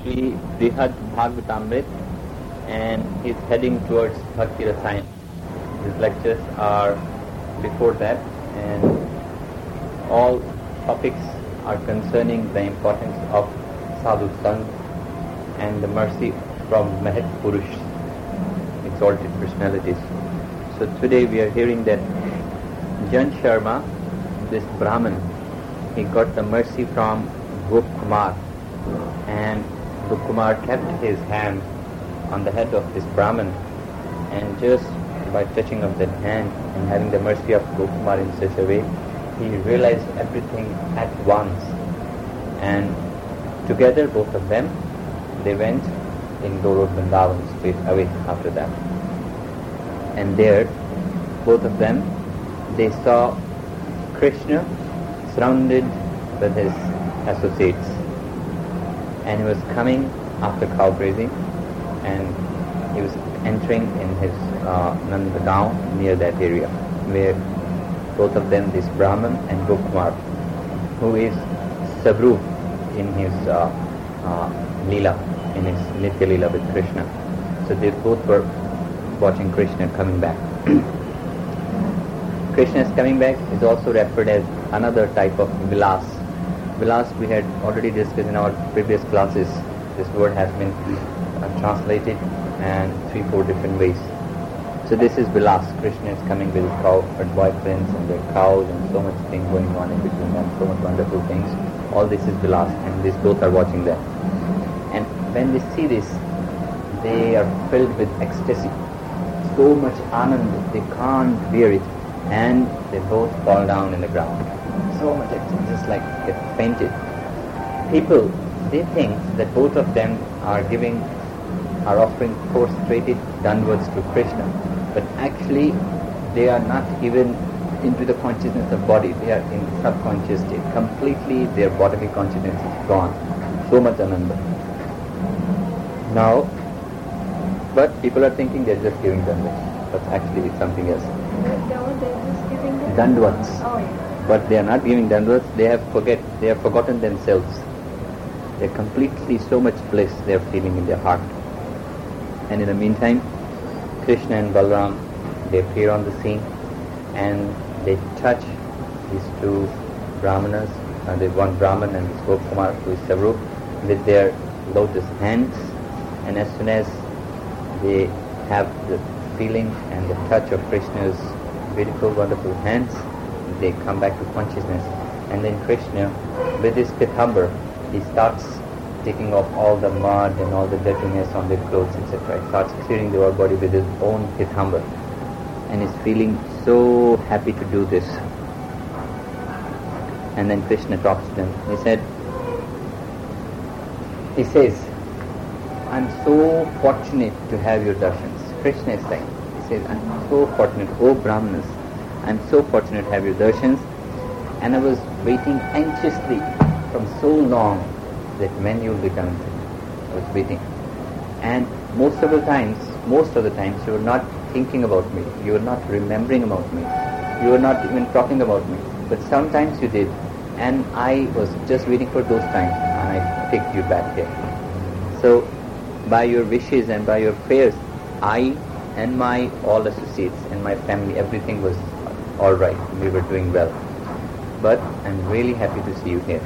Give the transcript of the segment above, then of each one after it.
Sri Brihad Bhagavatamrit, and he's heading towards Bhakti Rasayana. His lectures are before that, and all topics are concerning the importance of Sadhu Sang and the mercy from Mahat Purush, exalted personalities. So today we are hearing that Jan Sharma, this Brahmin, he got the mercy from Gopkumar, and Gopkumar kept his hand on the head of this Brahmin, and just by touching of that hand and having the mercy of Gopkumar in such a way, he realized everything at once, and together both of them, they went in Gaurav Vrindavan straight away after that. And there, both of them, they saw Krishna surrounded with his associates, and he was coming after cow grazing, and he was entering in his Nandagaon near that area, where both of them, this Brahman and Gopkumar, who is Sabru in his Leela, in his Nitya Leela with Krishna. So they both were watching Krishna coming back. Krishna's coming back is also referred as another type of Vilas. Vilas we had already discussed in our previous classes. This word has been translated and 3-4 different ways. So this is Vilas. Krishna is coming with his cow boyfriends and their cows and so much thing going on in between them, so much wonderful things. All this is Vilas, and these both are watching them. And when they see this, they are filled with ecstasy. So much anand, they can't bear it, and they both fall down in the ground. So much ecstasy, just like they fainted. People, they think that both of them are offering prostrated dandavats to Krishna, but actually they are not even into the consciousness of body. They are in subconscious state. Completely their bodily consciousness is gone. So much ananda. Now, but people are thinking they're just giving dandavats, but actually it's something else. Dandavats. Oh, yeah. But they are not giving dandavats. They have forgotten themselves. They're completely so much bliss they are feeling in their heart. And in the meantime, Krishna and Balaram, they appear on the scene, and they touch these two Brahmanas, the one Brahman and this Gopkumar, who is Sabru, with their lotus hands. And as soon as they have the feeling and the touch of Krishna's beautiful, wonderful hands, they come back to consciousness. And then Krishna, with his Pitambar, he starts taking off all the mud and all the dirtiness on their clothes, etc. He starts clearing their body with his own Pitambar, and is feeling so happy to do this. And then Krishna talks to them. He says, I'm so fortunate to have your darshans. Krishna is saying, he says, I'm so fortunate, oh Brahmanas, I'm so fortunate to have your darshans, and I was waiting anxiously from so long that when you will be coming to me. I was waiting. And most of the times you were not thinking about me, you were not remembering about me, you were not even talking about me. But sometimes you did, and I was just waiting for those times, and I picked you back here. So by your wishes and by your prayers, I and my all associates and my family, everything was all right. We were doing well. But I'm really happy to see you here.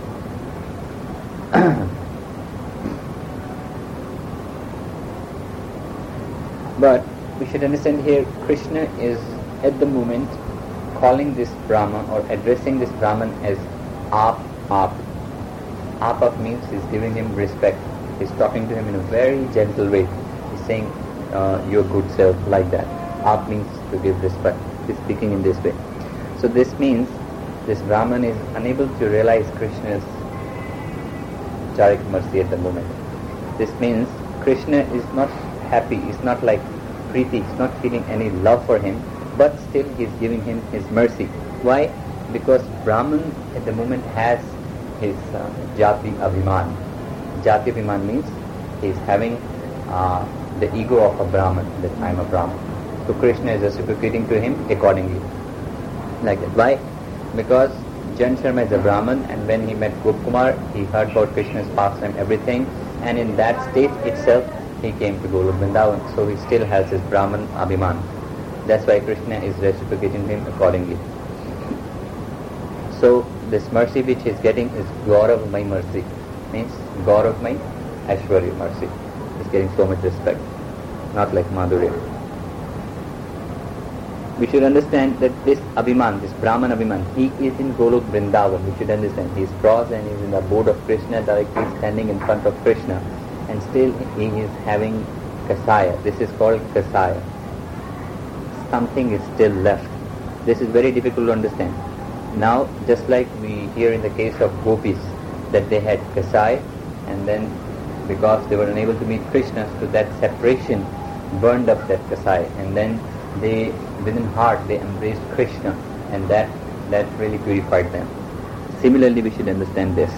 But we should understand here, Krishna is at the moment calling this Brahman or addressing this Brahman as Aap. Aap means he's giving him respect. He's talking to him in a very gentle way. He's saying, your good self, like that. Aap means to give respect. He's speaking in this way. So this means this Brahman is unable to realize Krishna's Charik mercy at the moment. This means Krishna is not happy, he's not like Preeti, he's not feeling any love for him, but still he's giving him his mercy. Why? Because Brahman at the moment has his Jati Abhiman. Jati Abhiman means he's having the ego of a Brahman, that I'm a Brahman. So Krishna is reciprocating to him accordingly. Like that. Why? Because Jan Sharma is a Brahman, and when he met Gopkumar, he heard about Krishna's pastime, everything, and in that state itself he came to Golok Vrindavan. So he still has his Brahman Abhiman. That's why Krishna is reciprocating him accordingly. So this mercy which he is getting is Gauravamai mercy, means Gauravamai Aishwarya mercy. He is getting so much respect, not like Madhurya. We should understand that this Abhiman, this Brahman Abhiman, he is in Golok Vrindavan. We should understand he is crossed and he is in the abode of Krishna, directly standing in front of Krishna, and still he is having Kasaya. This is called Kasaya. Something is still left. This is very difficult to understand. Now, just like we hear in the case of gopis, that they had Kasai, and then because they were unable to meet Krishna, so that separation burned up that Kasai, and then they, within heart, they embraced Krishna, and that really purified them. Similarly, we should understand this.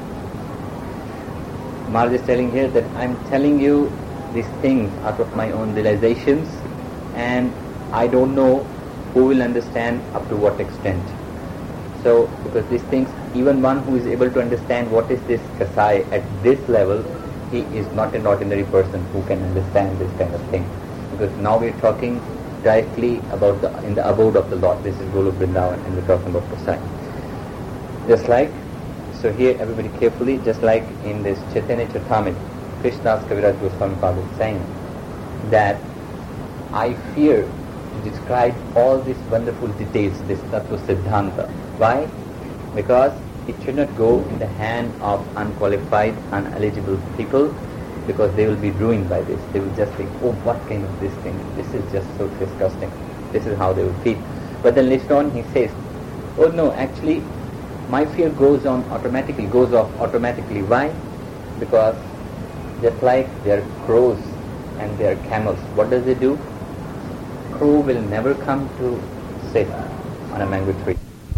Maharaj is telling here that I am telling you these things out of my own realizations, and I don't know who will understand up to what extent. So, because these things, even one who is able to understand what is this Kasai at this level, he is not an ordinary person who can understand this kind of thing. Because now we are talking directly about in the abode of the Lord. This is Golok Vrindavan, and we are talking about Kasai. Just like, so here everybody carefully, just like in this Chaitanya Charitamrita, Krishnadas Kaviraj Goswami Pad is saying that I fear to describe all these wonderful details, this Tattva Siddhanta. Why? Because it should not go in the hand of unqualified, uneligible people, because they will be ruined by this. They will just think, oh, what kind of this thing? This is just so disgusting. This is how they will feel. But then later on he says, oh no, actually my fear goes off automatically. Why? Because just like there are crows and there are camels, what does it do? Crow will never come to sit on a mango tree.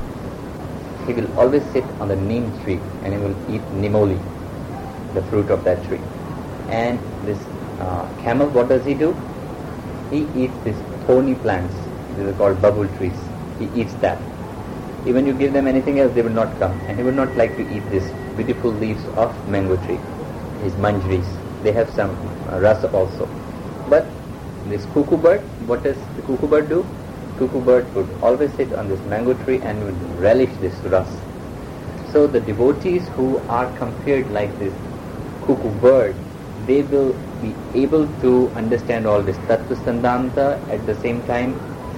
He will always sit on the neem tree, and he will eat nimoli, the fruit of that tree. And this camel, what does he do? He eats these thorny plants. These are called bubble trees. He eats that. Even you give them anything else, they will not come. And he will not like to eat these beautiful leaves of mango tree, these manjaris. They have some rasa also. But this cuckoo bird, what does the cuckoo bird do? Cuckoo bird would always sit on this mango tree and would relish this ras. So the devotees who are compared like this cuckoo bird, they will be able to understand all this Tattva Siddhanta, at the same time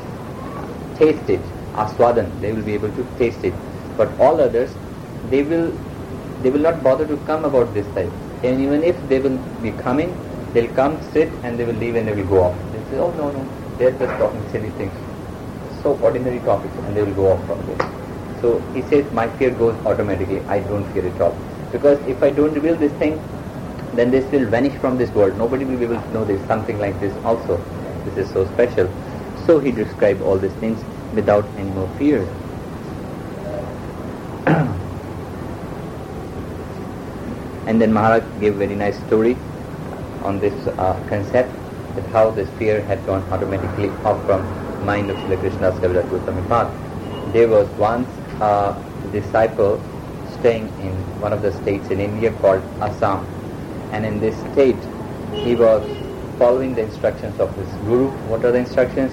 taste it, aswadan, they will be able to taste it. But all others, they will not bother to come about this side. And even if they will be coming, they'll come, sit, and they will leave and they will go off. They say, oh no, they're just talking silly things. So ordinary topics, and they will go off from this. So he says, my fear goes automatically. I don't fear it all. Because if I don't reveal this thing, then this will vanish from this world. Nobody will be able to know there's something like this also. This is so special. So he described all these things without any more fear. And then Maharaj gave a very nice story on this concept, that how this fear had gone automatically off from mind of Srila Krishnadas Kaviraj Goswami Pad. There was once a disciple staying in one of the states in India called Assam, and in this state he was following the instructions of his guru. What are the instructions?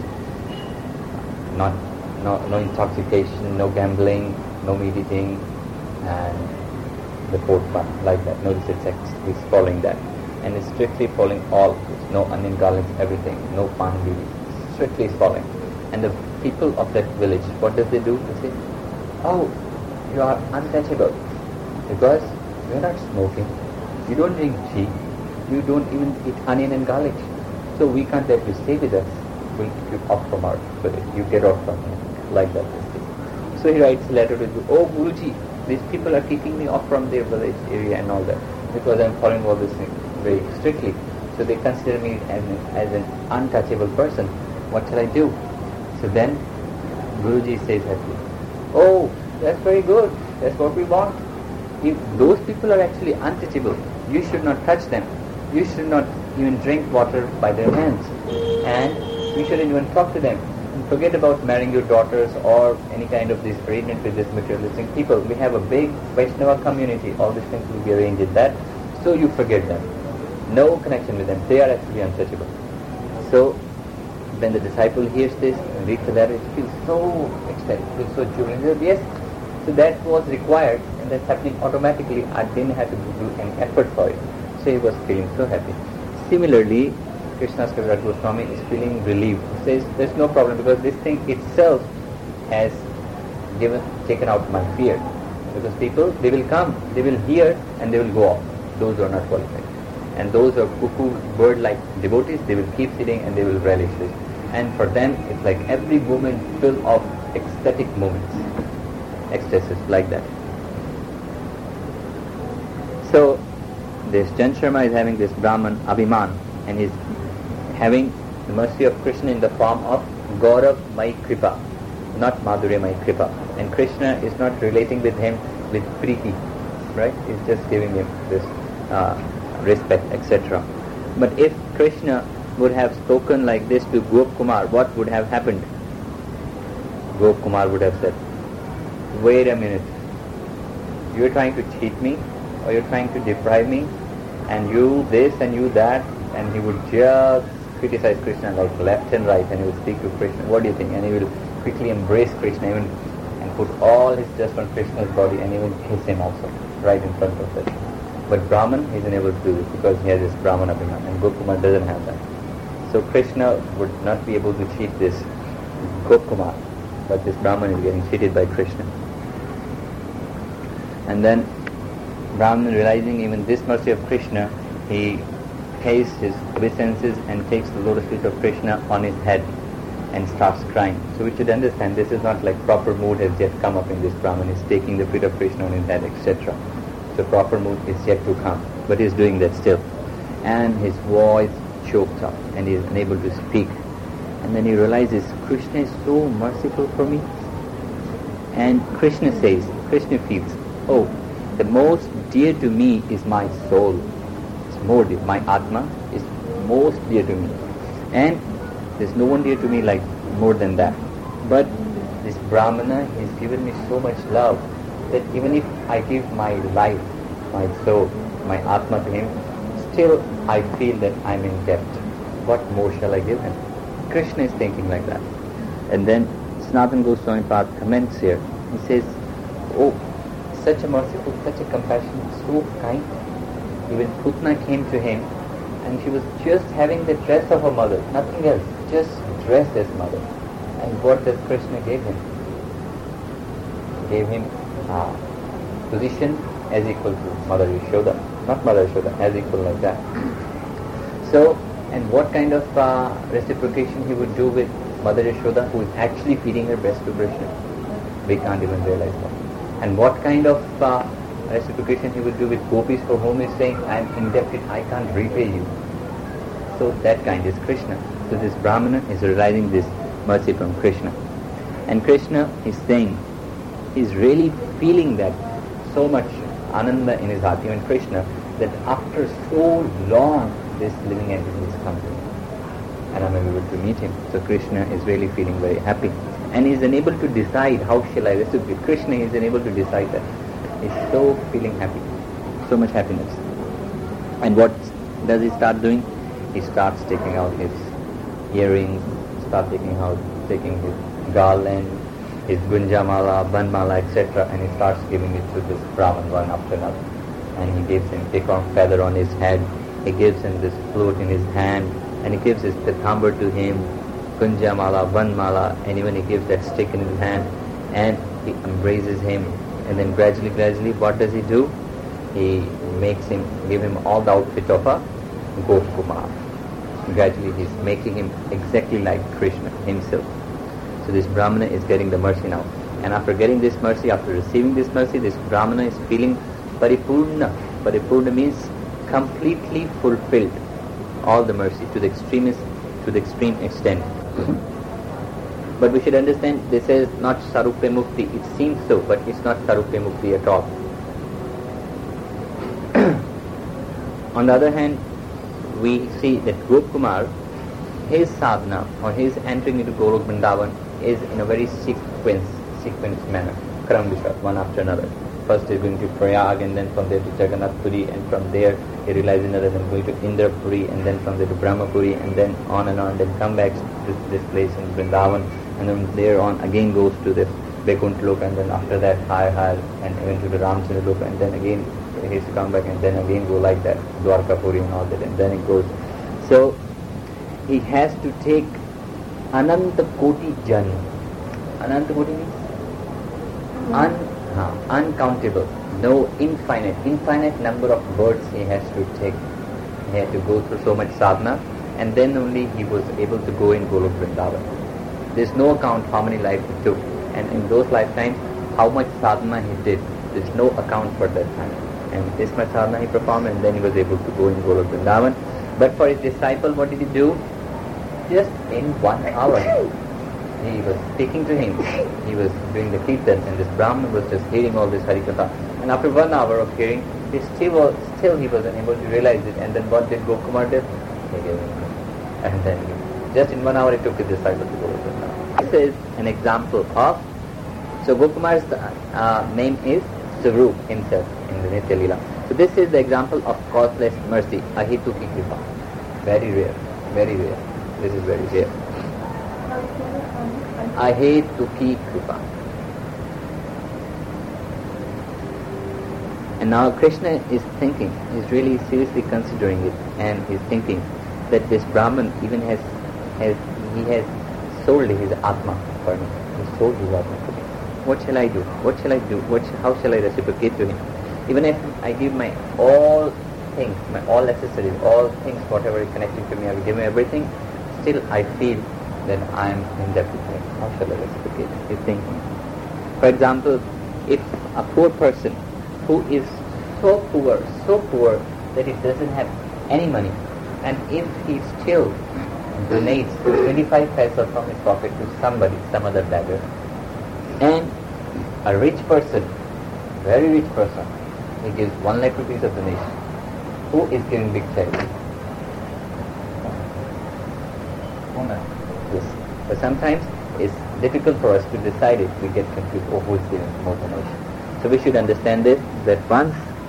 No intoxication, no gambling, no meat eating, and the fourth one, like that. No illicit sex. He's following that, and is strictly following all of this. No onion garlands, everything. No pan bidi. Strictly following. And the people of that village, what does they do? They say, oh, you are untouchable, because you are not smoking, you don't drink tea, you don't even eat onion and garlic, so we can't let you stay with us. We'll keep you off from our village. You get off from here. Like that. So he writes a letter to Guru, oh Guruji, these people are keeping me off from their village area and all that, because I'm following all these things very strictly. So they consider me as an untouchable person. What shall I do? So then Guruji says happily, oh, that's very good. That's what we want. If those people are actually untouchable, you should not touch them. You should not even drink water by their hands. And you shouldn't even talk to them. And forget about marrying your daughters or any kind of this arrangement with this materialistic people. We have a big Vaishnava community. All these things will be arranged in that. So you forget them. No connection with them. They are actually untouchable. So when the disciple hears this and reads the letter, it feels so ecstatic, feels so jubilant. Yes, so that was required, and that's happening automatically. I didn't have to do any effort for it. So he was feeling so happy. Similarly, Krishnadas Kaviraj Goswami is feeling relieved. He says, there's no problem, because this thing itself has taken out my fear. Because people, they will come, they will hear, and they will go off. Those who are not qualified. And those who are cuckoo bird-like devotees, they will keep sitting and they will relish this. And for them, it's like every moment full of ecstatic moments, ecstasies like that. So this Chand Sharma is having this Brahman Abhiman, and he's having the mercy of Krishna in the form of Gaurav Mai Kripa, not Madhurya Mai Kripa. And Krishna is not relating with him with Priti, right? He's just giving him this respect, etc. But if Krishna would have spoken like this to Gop Kumar, what would have happened? Gop Kumar would have said, wait a minute, you're trying to cheat me, or you're trying to deprive me, and you this and you that, and he would just criticize Krishna like left and right, and he would speak to Krishna, what do you think? And he will quickly embrace Krishna even, and put all his trust on Krishna's body, and even kiss him also, right in front of it. But Brahman, he is unable to do this because he has this Brahman Abhiman, and Gokumar doesn't have that. So Krishna would not be able to cheat this Gokumar, but this Brahman is getting cheated by Krishna. And then Brahman, realizing even this mercy of Krishna, he pays his obeisances and takes the lotus feet of Krishna on his head and starts crying. So we should understand this is not like proper mood has yet come up in this Brahman. He's taking the feet of Krishna on his head, etc. The proper mood is yet to come, but he's doing that still. And his voice choked up and he is unable to speak. And then he realizes Krishna is so merciful for me. And Krishna says, Krishna feels, oh, the most dear to me is my soul. It's more dear. My Atma is most dear to me. And there's no one dear to me like more than that. But this Brahmana, he's given me so much love that even if I give my life, my soul, my Atma to him, still I feel that I'm in debt. What more shall I give him? Krishna is thinking like that. And then Sanatana Goswami Pad comments here. He says, oh, such a merciful, such a compassionate, so kind. Even Putna came to him and she was just having the dress of her mother, nothing else, just dressed as mother. And what does Krishna give him? Gave him position as equal to Mother Yashoda, not Mother Yashoda, as equal like that. So, and what kind of reciprocation he would do with Mother Yashoda, who is actually feeding her breast to Krishna? We can't even realize that. And what kind of reciprocation he would do with gopis for whom he is saying, I am indebted, I can't repay you. So that kind is Krishna. So this Brahmana is realizing this mercy from Krishna. And Krishna is saying, he's really feeling that so much ananda in his heart, even Krishna, that after so long this living entity has come to me and I'm able to meet him. So Krishna is really feeling very happy. And he is unable to decide how shall I reciprocate. Krishna is unable to decide that. He's so feeling happy, so much happiness. And what does he start doing? He starts taking out his earrings, taking his garland, his gunjamala, banmala, etc. and he starts giving it to this Brahman one after another. And he gives him acorn feather on his head, he gives him this flute in his hand, and he gives his pitambar to him, gunjamala, banmala, and even he gives that stick in his hand, and he embraces him. And then gradually, what does he do? He makes him, give him all the outfit of a Gokumar. Gradually he's making him exactly like Krishna himself. So this Brahmana is getting the mercy now. And after getting this mercy, after receiving this mercy, this Brahmana is feeling paripurna. Paripurna means completely fulfilled. All the mercy to the extreme extent. But we should understand this is not Sarupe Mukti. It seems so, but it's not Sarupe Mukti at all. On the other hand, we see that Gopakumar, his sadhana or his entering into Golok Vrindavan is in a very sequenced manner, Kramvishar, one after another. first he's going to Prayag, and then from there to Jagannath Puri, and from there he realizes that I'm going to Indrapuri, and then from there to Brahmapuri, and then on, then come back to this place in Vrindavan, and then there on again goes to this Vaikuntha Loka, and then after that higher, and eventually Ramchandra Loka, and then again he has to come back, and then again go like that, Dwarkapuri and all that, and then it goes. So he has to take Ananta Koti Janma. Ananta Koti means uncountable, no infinite number of births he has to take. He had to go through so much sadhana, and then only he was able to go in Golok Vrindavan. There's no account how many lives he took, and in those lifetimes how much sadhana he did. There's no account for that time. And this much sadhana he performed, and then he was able to go in Golok Vrindavan. But for his disciple, what did he do? Just in 1 hour, he was speaking to him. He was doing the kirtan, and this Brahman was just hearing all this Harikatha. And after 1 hour of hearing, he still he was unable to realize it. And then what did Gokumar do? He gave him. And then just in 1 hour, he took his disciple to Golok Vrindavan. This is an example of. So Gokumar's name is Swarup himself in the Nitya Leela. So this is the example of causeless mercy, Ahituki Kripa. Very rare, very rare. This is very rare. Ahituki Kripa. And now Krishna is thinking, he's really seriously considering it, and he's thinking that this Brahman even has sold his Atma for me. He sold his Atma for me. What shall I do? What shall I do? How shall I reciprocate to him? Even if I give my all things, my all accessories, all things, whatever is connected to me, I will give him everything, still I feel that I am in debt with him. How shall I reciprocate? He's thinking. For example, if a poor person who is so poor that he doesn't have any money, and if he still donates 25 paisa from his pocket to somebody, some other beggar, and a rich person, very rich person, he gives 1 lakh rupees of donation, who is giving big charity? Yes. But sometimes it's difficult for us to decide it. We get confused, who is giving more donation. So we should understand this, that once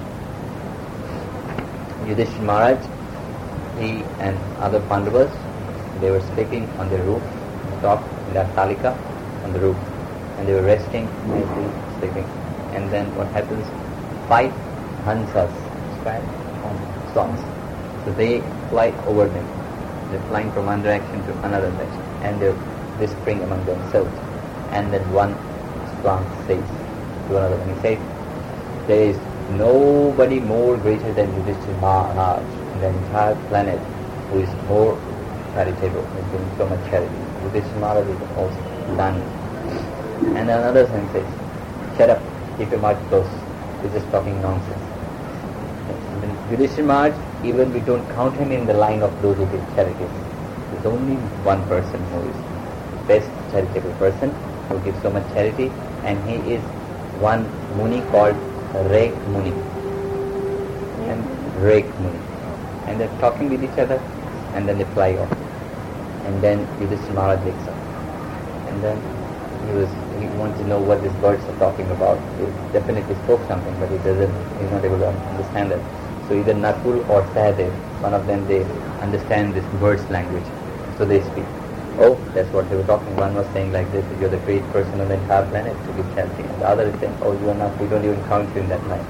Yudhishthira Maharaj, he and other Pandavas, they were sleeping on the roof, top in the Talika, on the roof, and they were resting, nicely sleeping. And then what happens? 5 Hansas, swans. So they fly over them. They're flying from one direction to another direction, and they spring among themselves. And then one swan says to another, and he says, there is nobody more greater than Yudhishthira Maharaj in the entire planet who is more charitable, who is doing so much charity. Yudhishthira Maharaj is the most learned. And another son says, shut up, keep your mouth closed, you're just talking nonsense. And Yudhishthira Maharaj, even we don't count him in the line of those who give charities. There's only one person who is best charitable person, who gives so much charity, and he is one Muni called Rek Muni. And Rek Muni. And they're talking with each other, and then they fly off. And then Yudhishthira Maharaj wakes up. And then he wants to know what these birds are talking about. They definitely spoke something, but he's not able to understand it. So either Nakul or Sahadev, one of them, they understand this bird's language. So they speak. Oh, that's what they were talking. One was saying like this, you're the great person on the entire planet to give charity. And the other is saying, oh, you are not, we don't even count you in that line.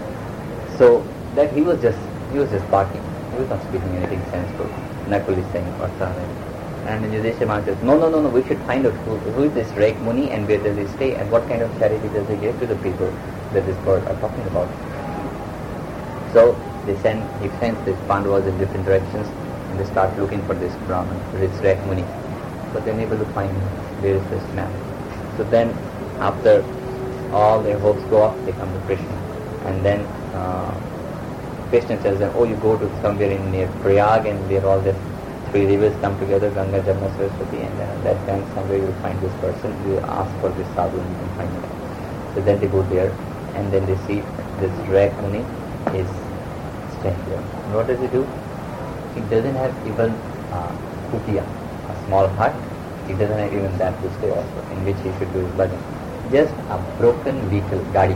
So that he was just barking. He was not speaking anything sensible. Nakul is saying, or Sahadev. And Yudhishthira Maharaj says, no, we should find out who is this Rek Muni, and where does he stay, and what kind of charity does he give to the people that this bird are talking about. So he sends these Pandavas in different directions, and they start looking for this Brahman, this Rek Muni. But they're unable to find him. Where is this man? So then, after all their hopes go off, they come to Krishna. And then Krishna tells them, oh, you go to somewhere near Prayag, and where all the 3 rivers come together, Ganga, Jamuna, Saraswati, and then at that time somewhere you will find this person, you ask for this sadhu and you can find him. So then they go there, and then they see this Rek Muni is staying there. And what does he do? He doesn't have even kutia, a small hut. He doesn't have even that to stay also, in which he should do his bhajan. Just a broken vehicle, gadi,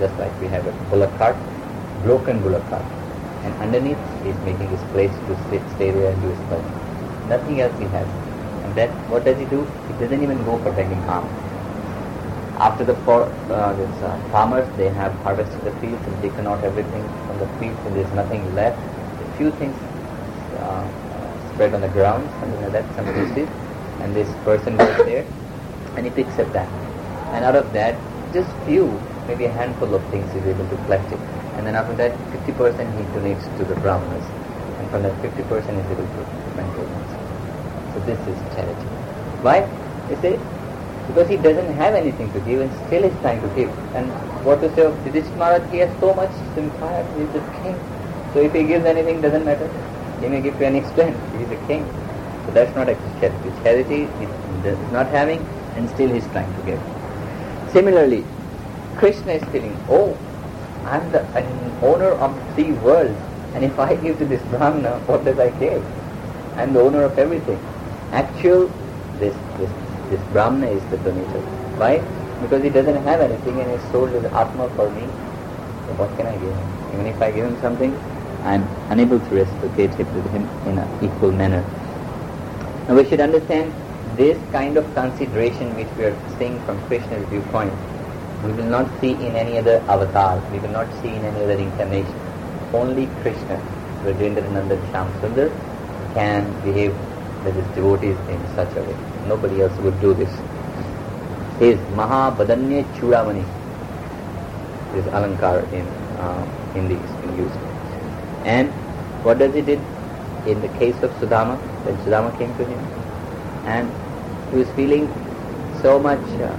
just like we have a bullock cart, broken bullock cart. And underneath, he's making his place to stay there and do his bhajan. Nothing else he has. And then, what does he do? He doesn't even go for begging alms. After the farmers, they have harvested the fields and taken out everything from the fields, and there's nothing left. A few things spread on the ground, something like that, some pieces, and this person goes there and he picks up that. And out of that, just few, maybe a handful of things he's able to collect it. And then after that, 50% he donates to the Brahmanas. And from that 50% he's able to control himself. So this is charity. Why? They say, because he doesn't have anything to give and still he's trying to give. And what to say of Yudhishthira Maharaj, he has so much empire, he is the king. So if he gives anything, doesn't matter. He may give to an extent, he is a king. So that's not actually charity. Charity is not having and still he's trying to give. Similarly, Krishna is feeling, oh, I'm an owner of 3 worlds, and if I give to this Brahmana, what does I give? I'm the owner of everything. This Brahmana is the donator. Why? Because he doesn't have anything and he's sold his Atma for me. So what can I give him? Even if I give him something, I'm unable to reciprocate it with him in an equal manner. Now we should understand this kind of consideration which we are seeing from Krishna's viewpoint, we will not see in any other avatar, we will not see in any other incarnation. Only Krishna, Rajendrananda Shyamsundar, can behave with his devotees in such a way. Nobody else would do this. His Mahabadanya Chudamani, this Alankar in Hindi is being used. And what does he did in the case of Sudama, when Sudama came to him? And he was feeling so much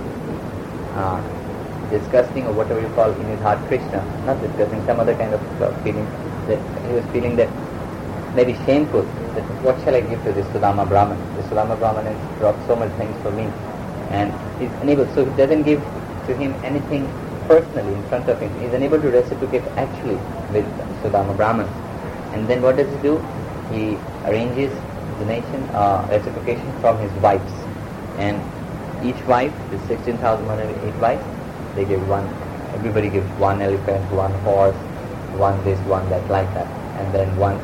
disgusting, or whatever you call in his heart Krishna, not disgusting, some other kind of feeling, that he was feeling that maybe shameful, that what shall I give to this Sudama Brahman? This Sudama Brahman has dropped so much things for me, and he's unable, so he doesn't give to him anything personally in front of him. He's unable to reciprocate actually with Sudama Brahman. And then what does he do? He arranges donation, reciprocation from his wives. And each wife, the 16,108 wives, they give one, everybody gives one elephant, one horse, one this, one that, like that. And then one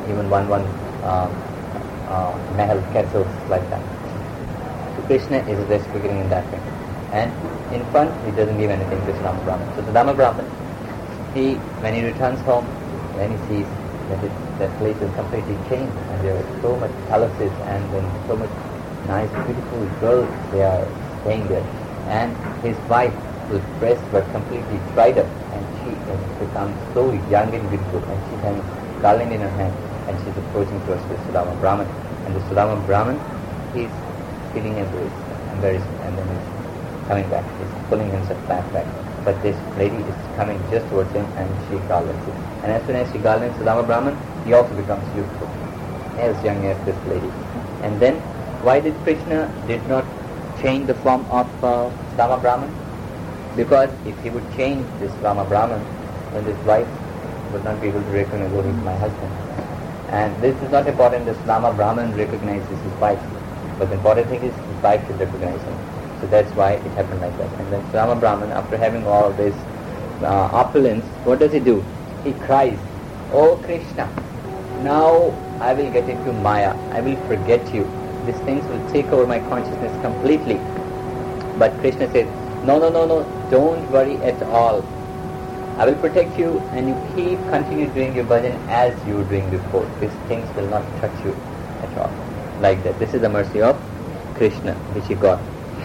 mahal, castles, like that. So Krishna is reciprocating in that way. And in front, he doesn't give anything to Sudama Brahman. So Sudama Brahman, when he returns home, then he sees that place is completely changed, and there are so much palaces and then so much nice, beautiful girls, they are staying there. And his wife, whose breasts were completely dried up, and she has become so young and beautiful, and she has a garland in her hand, and she's approaching towards the Sudama Brahman. And the Sudama Brahman, he's feeling embarrassed, and then he's coming back, he's pulling himself back. But this lady is coming just towards him, and she garlands it. And as soon as she garlands Sudama Brahman, he also becomes youthful, as young as this lady. And then, why did Krishna did not change the form of Sudama Brahman? Because if he would change this Sudama Brahman, then this wife would not be able to recognize, oh, he's my husband. And this is not important that Sudama Brahman recognizes his wife, but the important thing is his wife should recognize him. So that's why it happened like that. And then Sudama Brahman, after having all this opulence, what does he do? He cries, "Oh Krishna, now I will get into Maya. I will forget you. These things will take over my consciousness completely." But Krishna says, No, don't worry at all. I will protect you, and you continue doing your bhajan as you were doing before. These things will not touch you at all. Like that. This is the mercy of Krishna, which he got.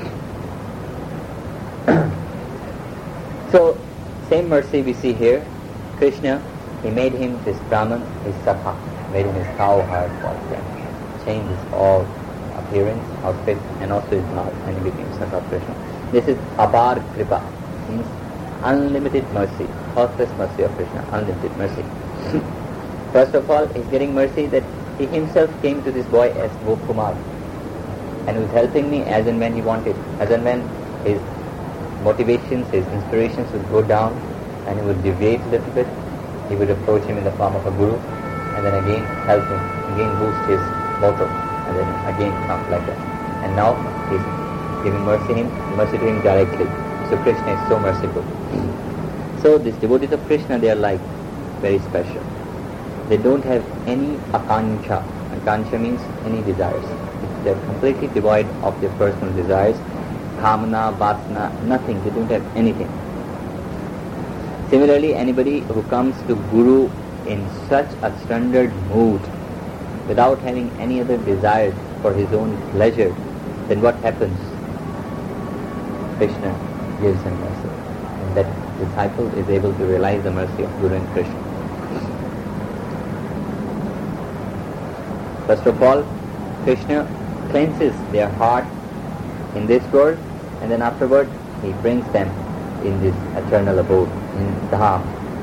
So, same mercy we see here. Krishna, he made him, this Brahman, his Sakha, made him his cow-herd boyfriend, changed his all appearance, outfit, and also his mouth, and he became Sakha Krishna. This is Apar Kripa, means unlimited mercy, causeless mercy of Krishna, unlimited mercy. First of all, he's getting mercy that he himself came to this boy as Gokumar, and was helping me as and when he wanted, as and when his motivations, his inspirations would go down, and he would deviate a little bit, he would approach him in the form of a guru, and then again help him, again boost his motor, and then again come like that. And now he's giving mercy to him directly. So Krishna is so merciful. So these devotees of Krishna, they are like very special. They don't have any akanksha. Akanksha means any desires. They are completely devoid of their personal desires. Kamana, vasana, nothing. They don't have anything. Similarly, anybody who comes to Guru in such a standard mood, without having any other desires for his own pleasure, then what happens? Krishna gives him mercy. And that disciple is able to realize the mercy of Guru and Krishna. First of all, Krishna cleanses their heart in this world, and then afterward he brings them in this eternal abode, in Dham.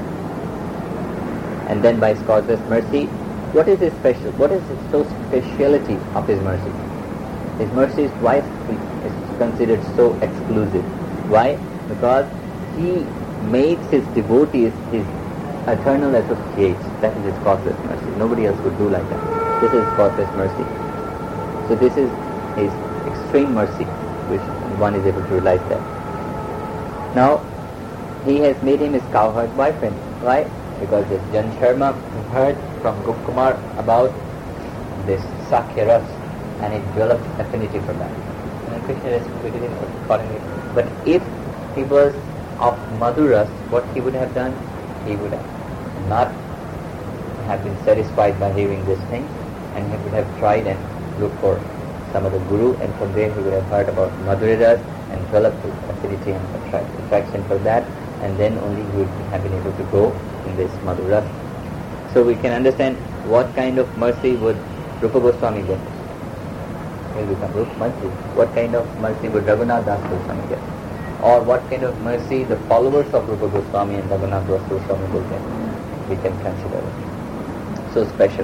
And then by his causeless mercy, what is his special? What is the speciality of his mercy? His mercy is twice is considered so exclusive. Why? Because he makes his devotees his eternal associates. That is his causeless mercy. Nobody else would do like that. This is causeless mercy. So this is his extreme mercy, which one is able to realize that. Now, he has made him his cowherd boyfriend. Why? Because this Jan Sharma heard from Gopkumar about this Sakhya Ras, and it developed affinity for that. And Krishna respected him accordingly. But if he was of Madhuras, what he would have done? He would have not have been satisfied by hearing this thing, and he would have tried and looked for some other guru, and from there he would have heard about Madhura and developed affinity and attraction for that, and then only he would have been able to go in this Madhura. So we can understand what kind of mercy would Rupa Goswami get. He will become Rupa Mercy. What kind of mercy would Raghunath Das Goswami get? Or what kind of mercy the followers of Rupa Goswami and Raghunath Das Goswami will get? We can consider it. So special.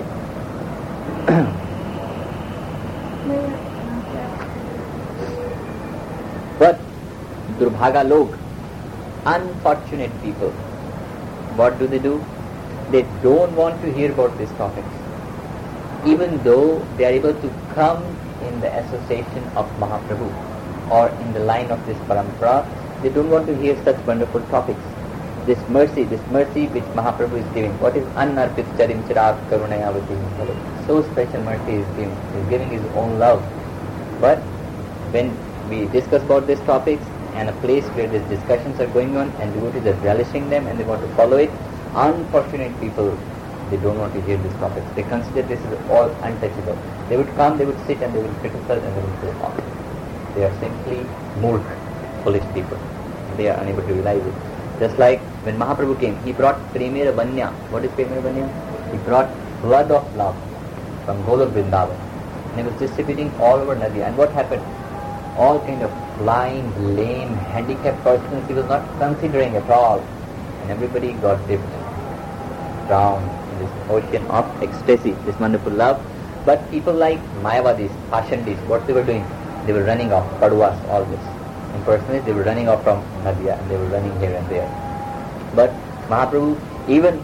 But Durbhaga Log, unfortunate people, what do? They don't want to hear about these topics. Even though they are able to come in the association of Mahaprabhu or in the line of this parampara, they don't want to hear such wonderful topics. This mercy which Mahaprabhu is giving, what is Annarpit Charim Chirag Karunayavati? So special mercy is giving. He is giving his own love. But when we discuss about these topics and a place where these discussions are going on and devotees are relishing them and they want to follow it, unfortunate people, they don't want to hear these topics. They consider this is all untouchable. They would come, they would sit and they would criticize and they would go on. They are simply murk, foolish people. They are unable to realize it. Just like when Mahaprabhu came, he brought Premera Banya. What is Premera Banya? He brought blood of love from Golok Vrindavan. And he was distributing all over Nadia. And what happened? All kind of blind, lame, handicapped persons he was not considering at all. And everybody got dipped, drowned in this ocean of ecstasy, this wonderful love. But people like Mayavadis, Pashandis, what they were doing? They were running off, Paduas, all this. In personally, they were running off from Nadia and they were running here and there. But Mahaprabhu, even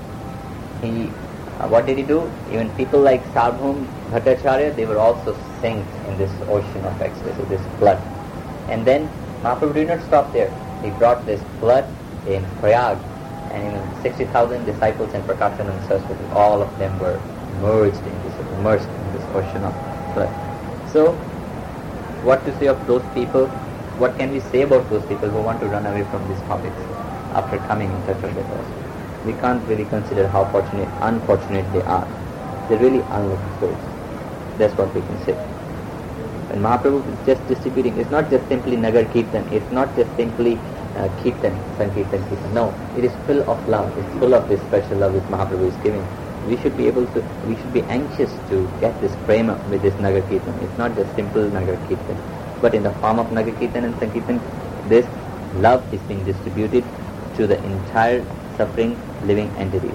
what did he do? Even people like Sarvabhauma Bhattacharya, they were also sink in this ocean of ecstasy, this flood. And then Mahaprabhu did not stop there. He brought this flood in Prayag, and 60,000 disciples and Prakashananda Saraswati, all of them were immersed in this ocean of flood. So, what to say of those people? What can we say about those people who want to run away from these topics after coming in touch with us? We can't really consider how unfortunate they are. They're really unlucky souls. That's what we can say. When Mahaprabhu is just distributing, it's not just simply Nagar Kirtan, it's not just simply Kirtan, Sankirtan, Kirtan. No, it is full of love. It's full of this special love which Mahaprabhu is giving. We should be anxious to get this prema with this Nagar Kirtan. It's not just simple Nagar Kirtan, but in the form of Nagar Kirtan and Sankirtan, this love is being distributed to the entire suffering living entities.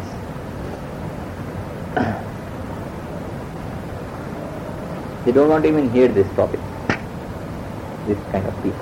They don't want to even hear this topic, this kind of people.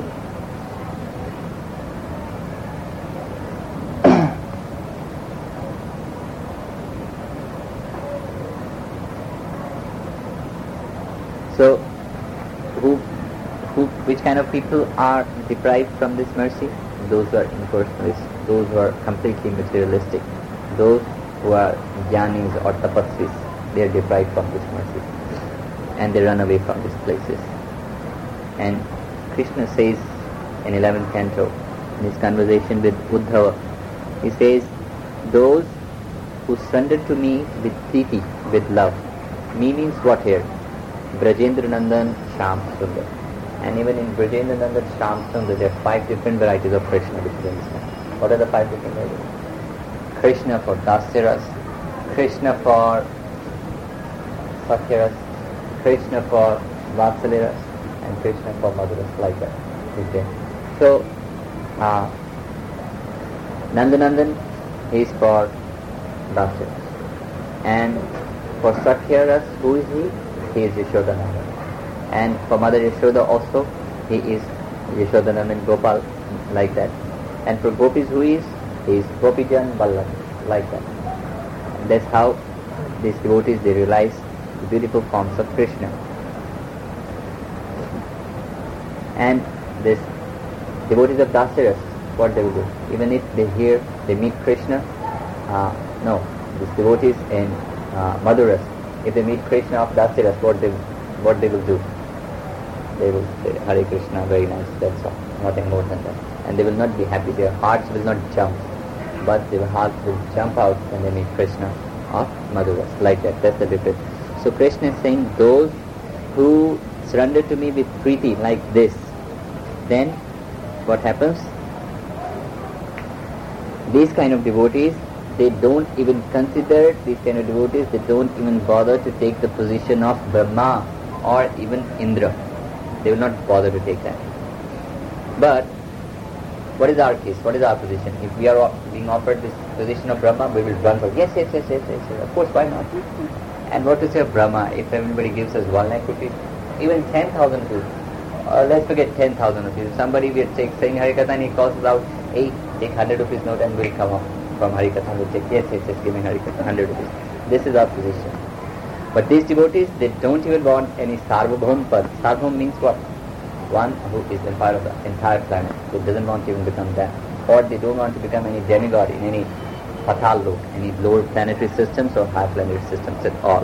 So, which kind of people are deprived from this mercy? those who are impersonalists, those who are completely materialistic, those who are jnanis or tapasvis, they are deprived from this mercy and they run away from these places. And Krishna says in 11th canto, in his conversation with Uddhava, he says, those who surrender to me with priti, with love. Me means what here? Brajendra Nandan, Shyam Sundar. And even in Brajendra Nandan, Shyam Sundar, there are 5 different varieties of Krishna which you understand. What are the 5 different varieties? Krishna for Dasyaras, Krishna for Sakyaras, Krishna for Vatsaliras, and Krishna for Madhuras, like that. Okay. So, Nandanandan is for Dasyaras. And for Sakyaras, who is he? He is Yashodanandan. And for Mother Yashoda also, he is Yashodanandan Gopal, like that. And for Gopis, who is? He is Gopijan Vallabh, like that. And that's how these devotees, they realize the beautiful forms of Krishna. And this devotees of Dasyaras, what they will do? Even if they meet Krishna, these devotees in Madhuras, if they meet Krishna of Dasyaras, what they will do? They will say, Hare Krishna, very nice, that's all, nothing more than that. And they will not be happy, their hearts will not jump, but their hearts will jump out when they meet Krishna of Madhuras, like that. That's the difference. So Krishna is saying, those who surrender to me with priti, like this, then what happens? These kind of devotees, they don't even consider, these kind of devotees, they don't even bother to take the position of Brahma or even Indra. They will not bother to take that. But what is our case? What is our position? If we are being offered this position of Brahma, we will run for yes. Of course, why not? And what to say of Brahma? If everybody gives us 1 lakh rupees, even 10,000 rupees, let's forget 10,000 rupees. If somebody we are saying Harikatha and he calls us out, hey, take 100 rupees note and we'll come up from Harikatha. We'll take yes, give me Harikatha, 100 rupees. This is our position. But these devotees, they don't even want any Sarvabhaum Pad. Sarvabhaum means what? One who is the empire of the entire planet. They doesn't want to even become that. Or they don't want to become any demigod in any Patal Lok, any lower planetary systems or higher planetary systems at all.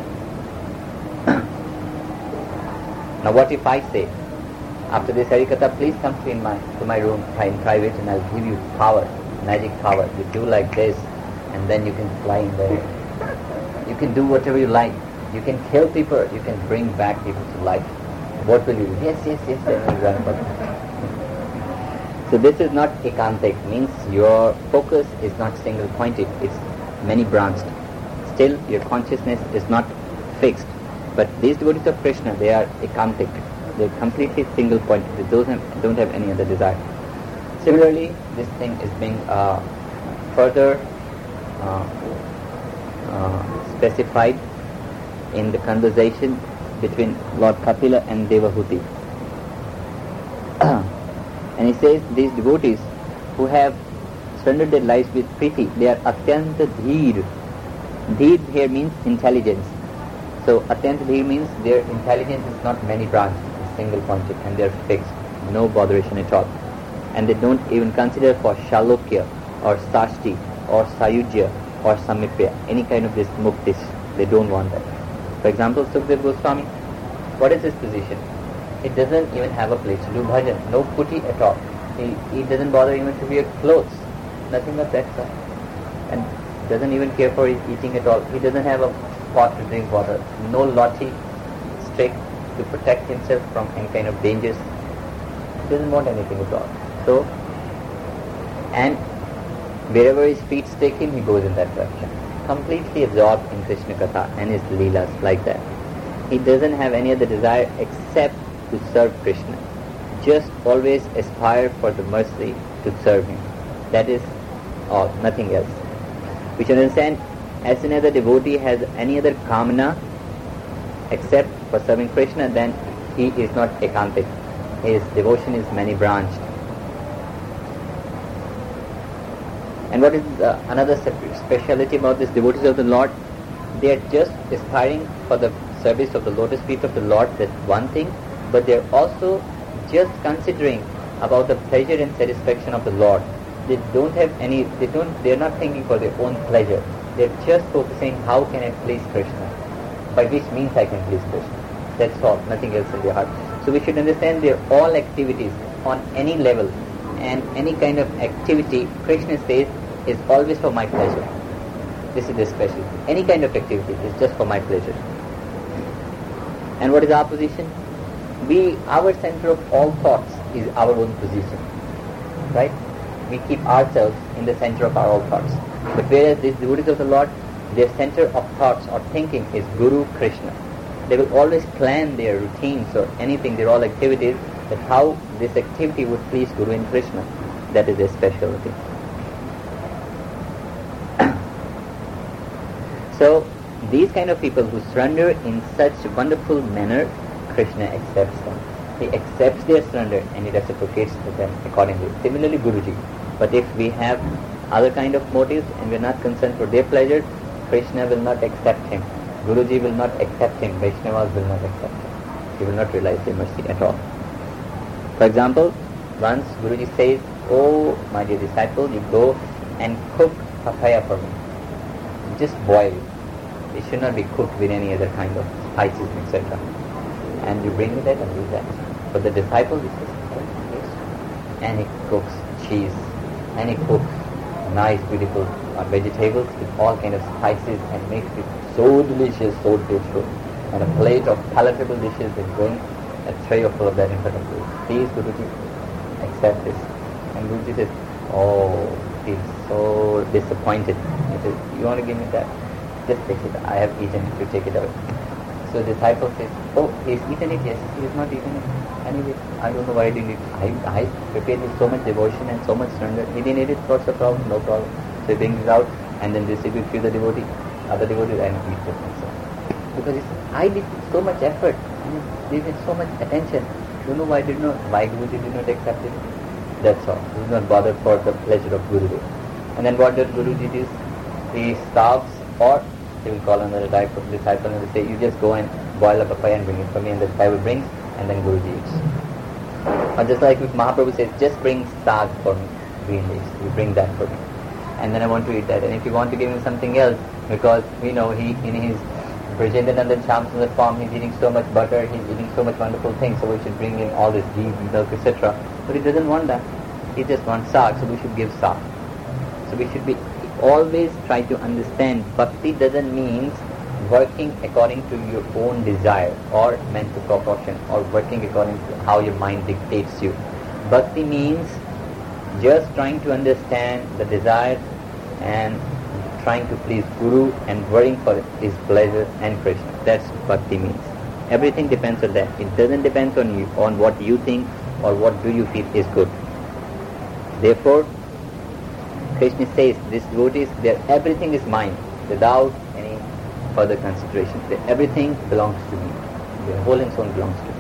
Now what if I say, after this Harikatha, please come to my room in private and I'll give you power, magic power. You do like this and then you can fly in there. You can do whatever you like. You can kill people. You can bring back people to life. What will you do? Yes, then you run for it. So this is not ekantik, means your focus is not single pointed, it's many branched. Still your consciousness is not fixed. But these devotees of Krishna, they are ekantik. They are completely single pointed. They don't have any other desire. Similarly, this thing is being further specified in the conversation between Lord Kapila and Devahuti. And he says, these devotees who have surrendered their lives with priti, they are atyanta dheer. Dheer here means intelligence. So atyanta dheer means their intelligence is not many branched, it's single pointed, and they are fixed, no botheration at all. And they don't even consider for Shalokya or Sashti or Sayujya or Samipya, any kind of this muktis. They don't want that. For example, Sukdev Goswami, what is his position? He doesn't even have a place to do bhajan, no putti at all. He doesn't bother even to wear clothes, nothing of that stuff. And doesn't even care for his eating at all. He doesn't have a pot to drink water, no loti stick to protect himself from any kind of dangers. He doesn't want anything at all. So, and wherever his feet take him, he goes in that direction. Completely absorbed in Krishna Katha and his Leelas, like that. He doesn't have any other desire except to serve Krishna. Just always aspire for the mercy to serve him. That is all, nothing else. We should understand, as soon as a devotee has any other kamana except for serving Krishna, then he is not ekantik. His devotion is many branched. And what is another speciality about these devotees of the Lord? They are just aspiring for the service of the lotus feet of the Lord, that's one thing, but they are also just considering about the pleasure and satisfaction of the Lord. They don't have any, they're not thinking for their own pleasure. They're just focusing, how can I please Krishna? By which means I can please Krishna. That's all, nothing else in their heart. So we should understand they're all activities on any level, and any kind of activity, Krishna says, is always for my pleasure. This is the specialty. Any kind of activity is just for my pleasure. And what is our position? Our center of all thoughts is our own position. Right? We keep ourselves in the center of our all thoughts. But whereas these devotees of the Lord, their center of thoughts or thinking is Guru Krishna. They will always plan their routines or anything, their all activities, that how this activity would please Guru and Krishna. That is their specialty. So, these kind of people who surrender in such wonderful manner, Krishna accepts them. He accepts their surrender and he reciprocates to them accordingly. Similarly, Guruji. But if we have other kind of motives and we are not concerned for their pleasure, Krishna will not accept him. Guruji will not accept him. Vaishnavas will not accept him. He will not realize their mercy at all. For example, once Guruji says, "Oh, my dear disciple, you go and cook papaya for me. Just boil it. It should not be cooked with any other kind of spices, etc. And you bring me that and do that." But the disciple, he says, "Yes." And he cooks cheese, and he cooks nice, beautiful vegetables with all kind of spices and makes it so delicious, so tasteful. And a plate of palatable dishes is going, a tray of full of that in front of you. Please, Guruji, accept this. And Guruji says, "Oh, he's so disappointed." He says, "You want to give me that? Just take it. I have eaten it. You take it away." So the disciple says, "Oh, he's eaten it." Yes, he has not eaten it. Anyway, I don't know why he didn't eat it. I prepared with so much devotion and so much surrender. He didn't eat it. What's the problem? No problem. So he brings it out and then distributes to the devotee, other devotees, and eats it himself. Because he says, "I did so much effort and gave it so much attention. Don't know why Guruji did not accept it." That's all. He is not bothered for the pleasure of Guruji. And then what does Guruji do? He starves, or he will call another type of disciple and will say, "You just go and boil a papaya and bring it for me," and the disciple brings, and then Guruji eats. Or just like if Mahaprabhu says, "Just bring saag for me, green leaves, you bring that for me, and then I want to eat that." And if you want to give him something else, because we know he in his Brajendanandan Shyamsundar form, he's eating so much butter, he's eating so much wonderful things, so we should bring in all this ghee, milk, etc. But he doesn't want that. He just wants saag, so we should give saag. So we should be always try to understand bhakti doesn't mean working according to your own desire or mental proportion or working according to how your mind dictates you. Bhakti means just trying to understand the desire and trying to please Guru and worrying for his pleasure and Krishna. That's bhakti means. Everything depends on that. It doesn't depend on you, on what you think or what do you feel is good. Therefore, Krishna says, these devotees, everything is mine, without any further consideration. Everything belongs to me. Their whole and soul belongs to me.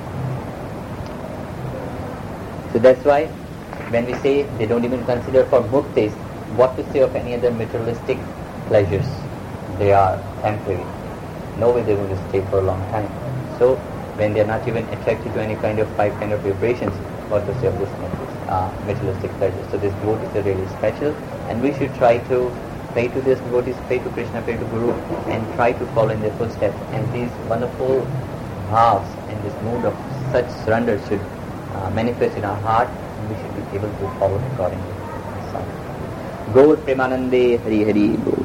So that's why, when we say they don't even consider for muktis, what to say of any other materialistic pleasures? They are temporary. No way they're going to stay for a long time. So, when they are not even attracted to any kind of five kind of vibrations, what to say of this materialistic pleasures? So, these devotees are really special, and we should try to pray to these devotees, pray to Krishna, pray to Guru, and try to follow in their footsteps. And these wonderful bhavs and this mood of such surrender should manifest in our heart, and we should be able to follow accordingly. Gaur Premanande Hari Hari Bol.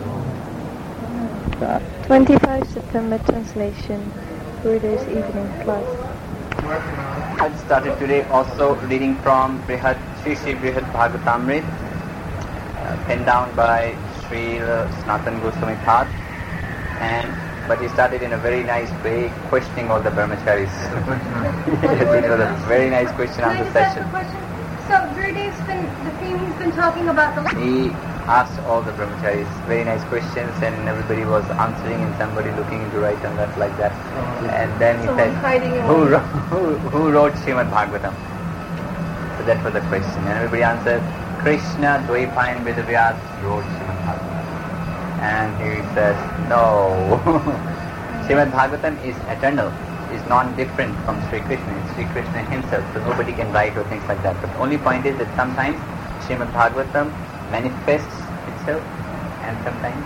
25 September translation, Gurudeva's evening class. I started today also reading from Sri Brihad Bhagavatamrit, penned down by Sri Sanatana Goswami Thakur, but he started in a very nice way, questioning all the brahmacharis. It was a very nice question answer session. So Gurudev's the theme he's been talking about He asked all the brahmacharis very nice questions, and everybody was answering, and somebody looking into right and left like that. And then he said, who wrote Srimad Bhagavatam? So that was the question, and everybody answered, Krishna Dvaipayan Vedavyas wrote Srimad Bhagavatam. And he says, no, Srimad Bhagavatam is eternal. is non-different from Sri Krishna. It's Sri Krishna himself, so nobody can write or things like that. But the only point is that sometimes Srimad Bhagavatam manifests itself and sometimes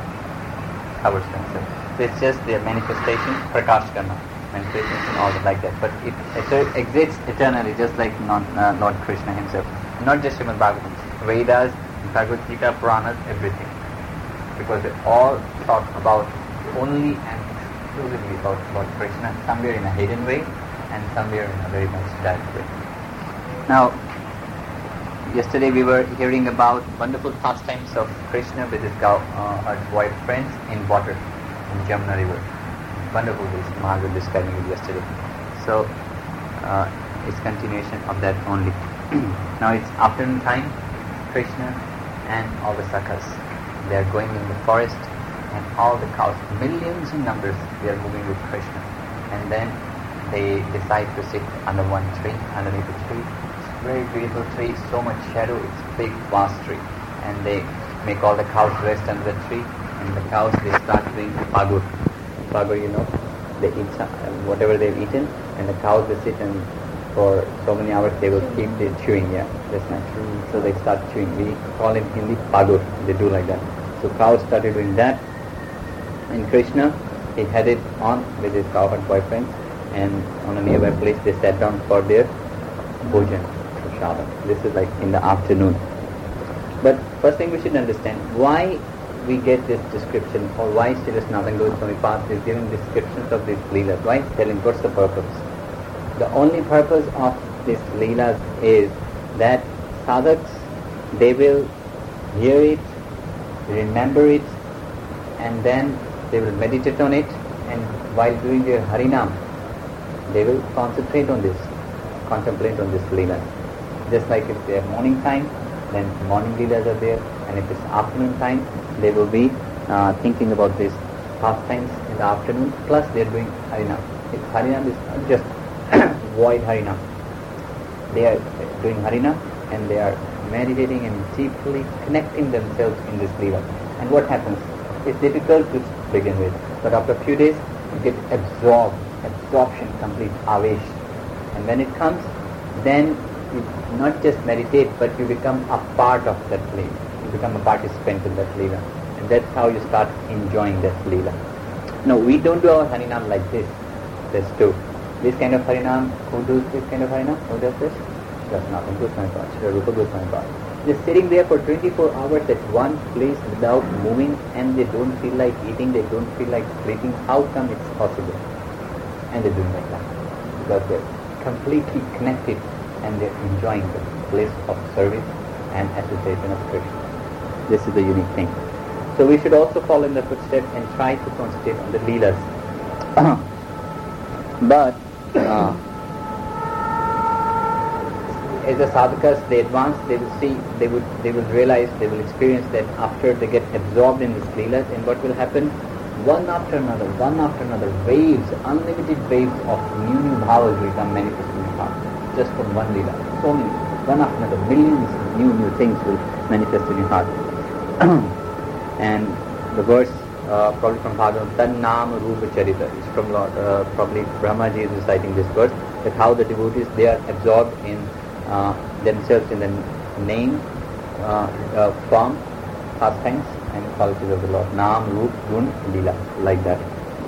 covers themselves. So it's just their manifestation, prakash karma, manifestations and all that like that. But it exists eternally, just like Lord Krishna himself. And not just Srimad Bhagavatam, Vedas, Bhagavad Gita, Puranas, everything. Because they all talk about only and exclusively about Lord Krishna, somewhere in a hidden way and somewhere in a very much direct way. Now, yesterday we were hearing about wonderful pastimes of Krishna with his wife friends in water, in Jamuna river. Wonderful, this Maharaj was describing it yesterday. So, it's continuation of that only. Now it's afternoon time, Krishna and all the sakhas, they are going in the forest, and all the cows, millions in numbers, they are moving with Krishna. And then they decide to sit under one tree, underneath a tree. It's a very beautiful tree, so much shadow, it's a big, vast tree. And they make all the cows rest under the tree, and the cows, they start doing pagur. Pagur, they eat whatever they've eaten, and the cows, they sit and for so many hours they will keep chewing, that's natural. So they start chewing. We call it in Hindi pagur, they do like that. So cows started doing that. And Krishna, he headed on with his cowherd boyfriend, and on a nearby place they sat down for their bhojan, prashadam. This is like in the afternoon. But first thing we should understand, why we get this description, or why Srila Sanatana Goswami Pad is giving descriptions of these leelas. Why is telling what's the purpose? The only purpose of these leelas is that sadhaks, they will hear it, remember it, and then they will meditate on it, and while doing their Harinam, they will concentrate on this, contemplate on this leela. Just like if they are morning time, then morning leelas are there, and if it's afternoon time, they will be thinking about these pastimes in the afternoon, plus they are doing Harinam. If Harinam is not just void Harinam, they are doing Harinam, and they are meditating and deeply connecting themselves in this leela. And what happens? It's difficult to begin with, but after a few days, you get absorption, complete avesh. And when it comes, then you not just meditate, but you become a part of that leela. You become a participant in that leela. And that's how you start enjoying that leela. No, we don't do our Harinam like this. There's two. This kind of Harinam, who does this kind of Harinam? Who does this? That's not Goswami Pad, Srila Rupa Goswami Pad. They're sitting there for 24 hours at one place without moving, and they don't feel like eating, they don't feel like sleeping. How come it's possible? And they're doing like that because they're completely connected and they're enjoying the bliss of service and association of Krishna. This is the unique thing. So we should also follow in the footsteps and try to concentrate on the leelas. But as the sadhakas, they advance, they will see, they will realize, they will experience that after they get absorbed in these leelas, and what will happen? One after another, waves, unlimited waves of new bhavas will come manifest in the heart, just from one leela. So many, one after another, millions of new things will manifest in your heart. And the verse, probably from Bhagavatam, Tan Nam Rupa Charita, is from Lord, probably Brahmaji is reciting this verse, that how the devotees, they are absorbed in themselves in the name, form, pastimes, and qualities of the Lord. Nam, Rup, Gun, Leela, like that.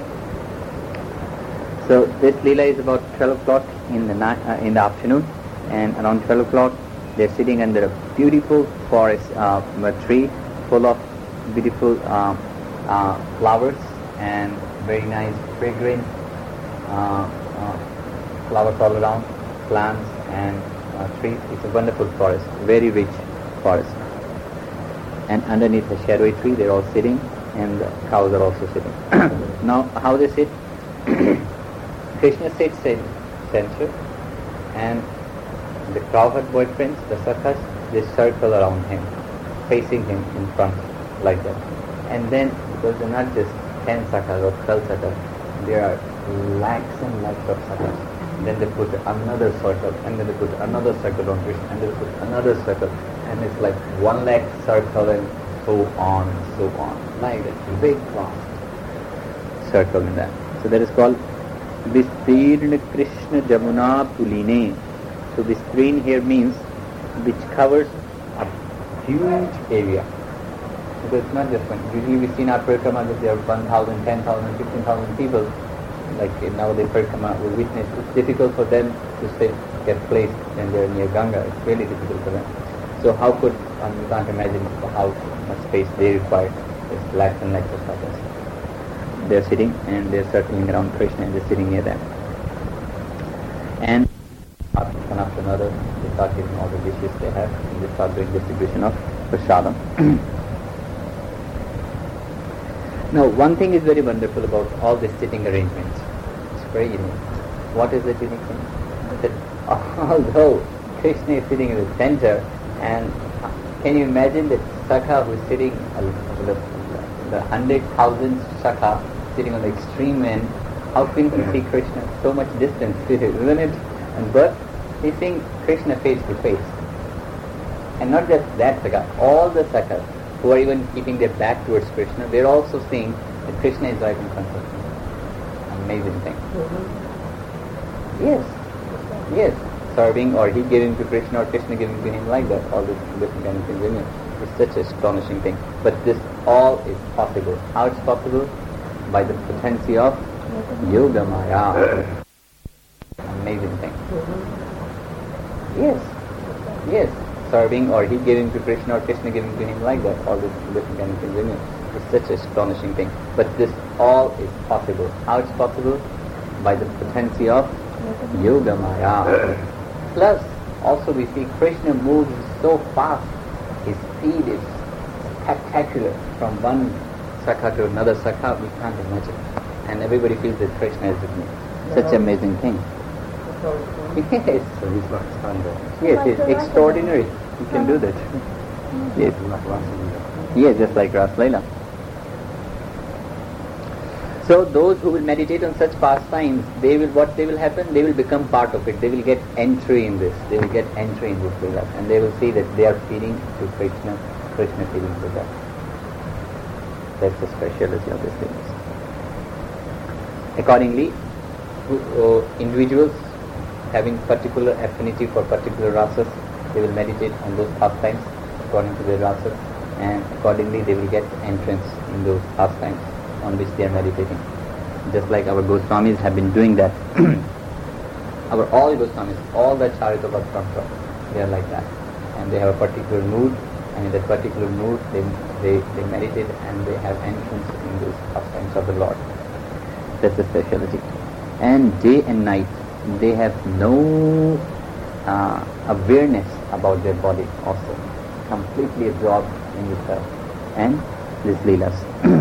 So this Leela is about 12 o'clock in the afternoon, and around 12 o'clock they are sitting under a beautiful forest, a tree full of beautiful flowers and very nice fragrant flowers all around, plants and trees. It's a wonderful forest, very rich forest. And underneath a shadowy tree, they're all sitting, and the cows are also sitting. Now, how they sit? Krishna sits in center, and the cowherd boyfriends, the sakhas, they circle around him, facing him in front, like that. And then, because they're not just 10 sakhas or 12 sakhas, there are lakhs and lakhs of sakhas. Then they put another circle, and then they put another circle on Krishna, and then they put another circle, and it's like 1 lakh circle, and so on and so on, like that, big vast circle in that. So that is called Vistirna Krishna Jamuna Puline. So Vistirna here means which covers a huge area. Because it's not just one. Usually we see in our parikrama that there are 1,000, 10,000, 15,000 people. Like nowadays parikrama we witness, it's difficult for them to get placed when they're near Ganga. It's really difficult for them. So how could, you can't imagine how much space they require. There's lakhs and lakhs of sakas. They're sitting and they're circling around Krishna and they're sitting near them. And one after another, they start giving all the dishes they have and they start doing distribution of prasadam. Now, one thing is very wonderful about all this sitting arrangements. It's very unique. What is it unique thing? That although Krishna is sitting in the center, and can you imagine that Sakha who is sitting, the 100,000 Sakha sitting on the extreme end, how can he see Krishna so much distance, isn't it? But he's seeing Krishna face to face. And not just that Sakha, all the Sakhas who are even keeping their back towards Krishna, they're also seeing that Krishna is right in front of them. Amazing thing. Yes. Serving or he giving to Krishna or Krishna giving to him, like that, all these different kind of things. Isn't it? It's such an astonishing thing. But this all is possible. How it's possible? By the potency of Yoga Maya. Amazing thing. Yes. Serving or he giving to Krishna or Krishna giving to him, like that, all these different kind of things. Isn't it? It's such an astonishing thing. But this all is possible. How it's possible? By the potency of Yoga Maya. Plus, also we see Krishna moves so fast. His speed is spectacular. From one Sakha to another Sakha, we can't imagine. And everybody feels that Krishna is with me. Such an amazing thing. Yes, it's extraordinary. You can do that. Yes, just like Ras Leela. So those who will meditate on such pastimes, they will happen? They will become part of it. They will get entry in this. They will get entry in this Leela. And they will see that they are feeding to Krishna, Krishna feeding to them. That's the speciality of these things. Accordingly, individuals having particular affinity for particular rasas, they will meditate on those pastimes according to their rasas, and accordingly they will get entrance in those pastimes on which they are meditating. Just like our Goswamis have been doing that. All Goswamis, all the Charita Bhattacharya, they are like that. And they have a particular mood, and in that particular mood they meditate and they have entrance in those pastimes of the Lord. That's the speciality. And day and night, they have no awareness about their body also. Completely absorbed in itself and these leelas.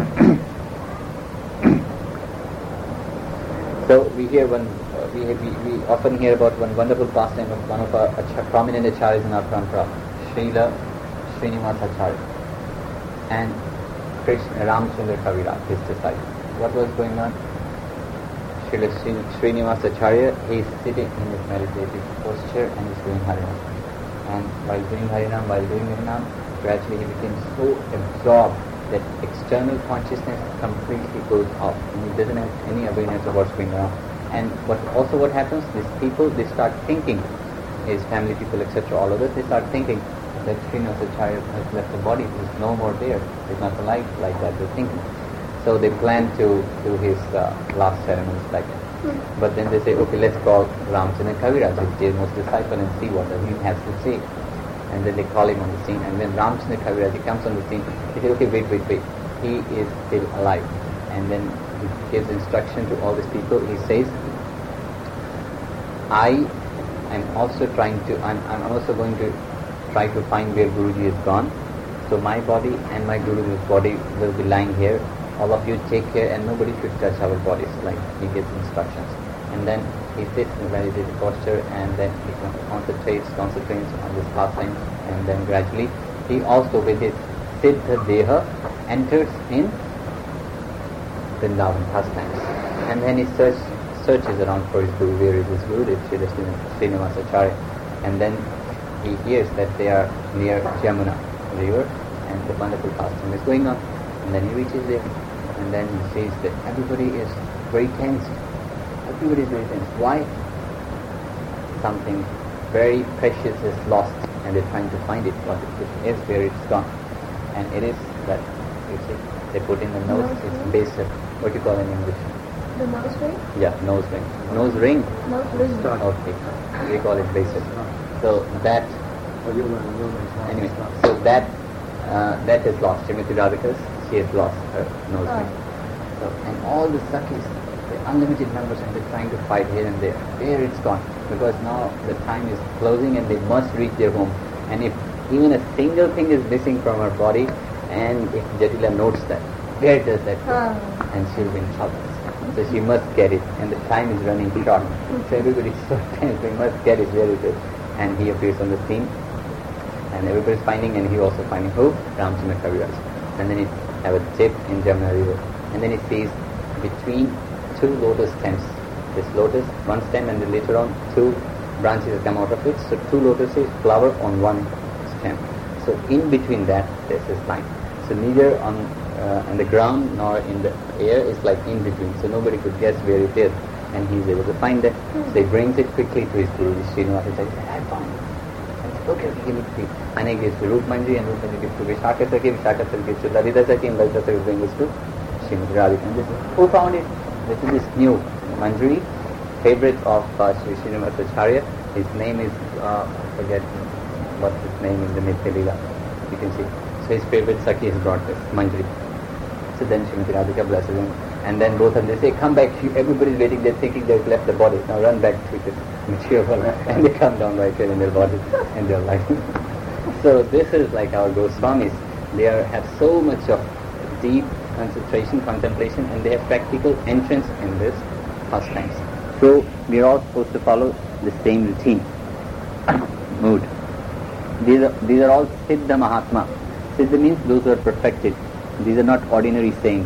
So we hear we often hear about one wonderful pastime of one of our prominent acharyas in our parampara, Srila Srinivasa Acharya, and Krishna Ramchandra Kaviraj, his disciple. What was going on? Srila Srinivasa Acharya, he is sitting in his meditative posture and is doing Harinam. And while doing Harinam, gradually he became so absorbed that external consciousness completely goes off and he doesn't have any awareness of what's going on. And what happens, these people, they start thinking, his family people, etc., all of us, they start thinking that Srinivasa Acharya has left the body, he's no more there, he's not alive, like that, they're thinking. So they plan to do his last ceremonies like that. But then they say, okay, let's call Ramchandra Kaviraj, his dearmost disciple, and see what he has to say. And then they call him on the scene, and when Ramchandra Kaviraj comes on the scene, they say, okay, wait, he is still alive. And then he gives instruction to all these people. He says, I'm also going to try to find where Guruji is gone. So my body and my Guruji's body will be lying here. All of you take care and nobody should touch our bodies. Like he gives instructions. And then he sits in a meditative posture and then he concentrates on this pastime, and then gradually he also with his Siddha Deha enters in Vrindavan pastimes. And then he searches around for his Guru. Where is his Guru? It's Srinivasa Acharya. And then he hears that they are near Jamuna river and the wonderful pastime is going on. And then he reaches there and then he sees that everybody is very tense. everybody is very tense. Why? Something very precious is lost and they're trying to find it. What it is, where it's gone. And it is that, you see, they put in the nose, it's baser. What do you call in English? The nose ring? Yeah, nose ring. Nose ring? Nose ring. Okay. We call it baser. So that, anyway, so that is lost. Srimati Radhika's, she has lost her nose ring. So, and all the Sakhis, the unlimited numbers, and they're trying to fight here and there. Where it's gone. Because now the time is closing and they must reach their home. And if even a single thing is missing from her body, and if Jatila notes that, where does that go? And she'll be in trouble. So she must get it, and the time is running short. So everybody's so tense, we must get it where it is. And he appears on the scene, and everybody's finding, and he also finding who? Ramchandra Kaviraj. And then he have a dip in Jamuna river, and then he sees between two lotus stems, this lotus, one stem, and then later on two branches come out of it. So two lotuses flower on one stem. So in between that, there's this line. So neither on the ground nor in the air is like in between. So nobody could guess where it is, and he's able to find it. So he brings it quickly to his Guru, Srinivasa. He says, I found it. Okay, give it to me. And he gives to Rup Manjari, and Rup Manjari gives to Vishaka Sakhi, Vishaka Sakhi gives to Lalita Sakhi, and Lalita Sakhi brings it to Srimati Radhika. And this is, who found it? This is this new Manjari, favorite of Sri Srinivasa Acharya. His name is, I forget what's his name in the Nitya Leela. You can see. So his favorite Sakhi has brought this, Manjari. So then Srimati Radhika blesses him. And then both of them say, come back. Everybody's waiting. They're thinking they've left the body. Now run back to this material world. And they come down right here in their body. And they're like... So this is like our Goswamis. They have so much of deep concentration, contemplation, and they have practical entrance in this pastimes. So we are all supposed to follow the same routine, mood. These are all Siddha Mahatma. Siddha means those who are perfected. These are not ordinary sayings.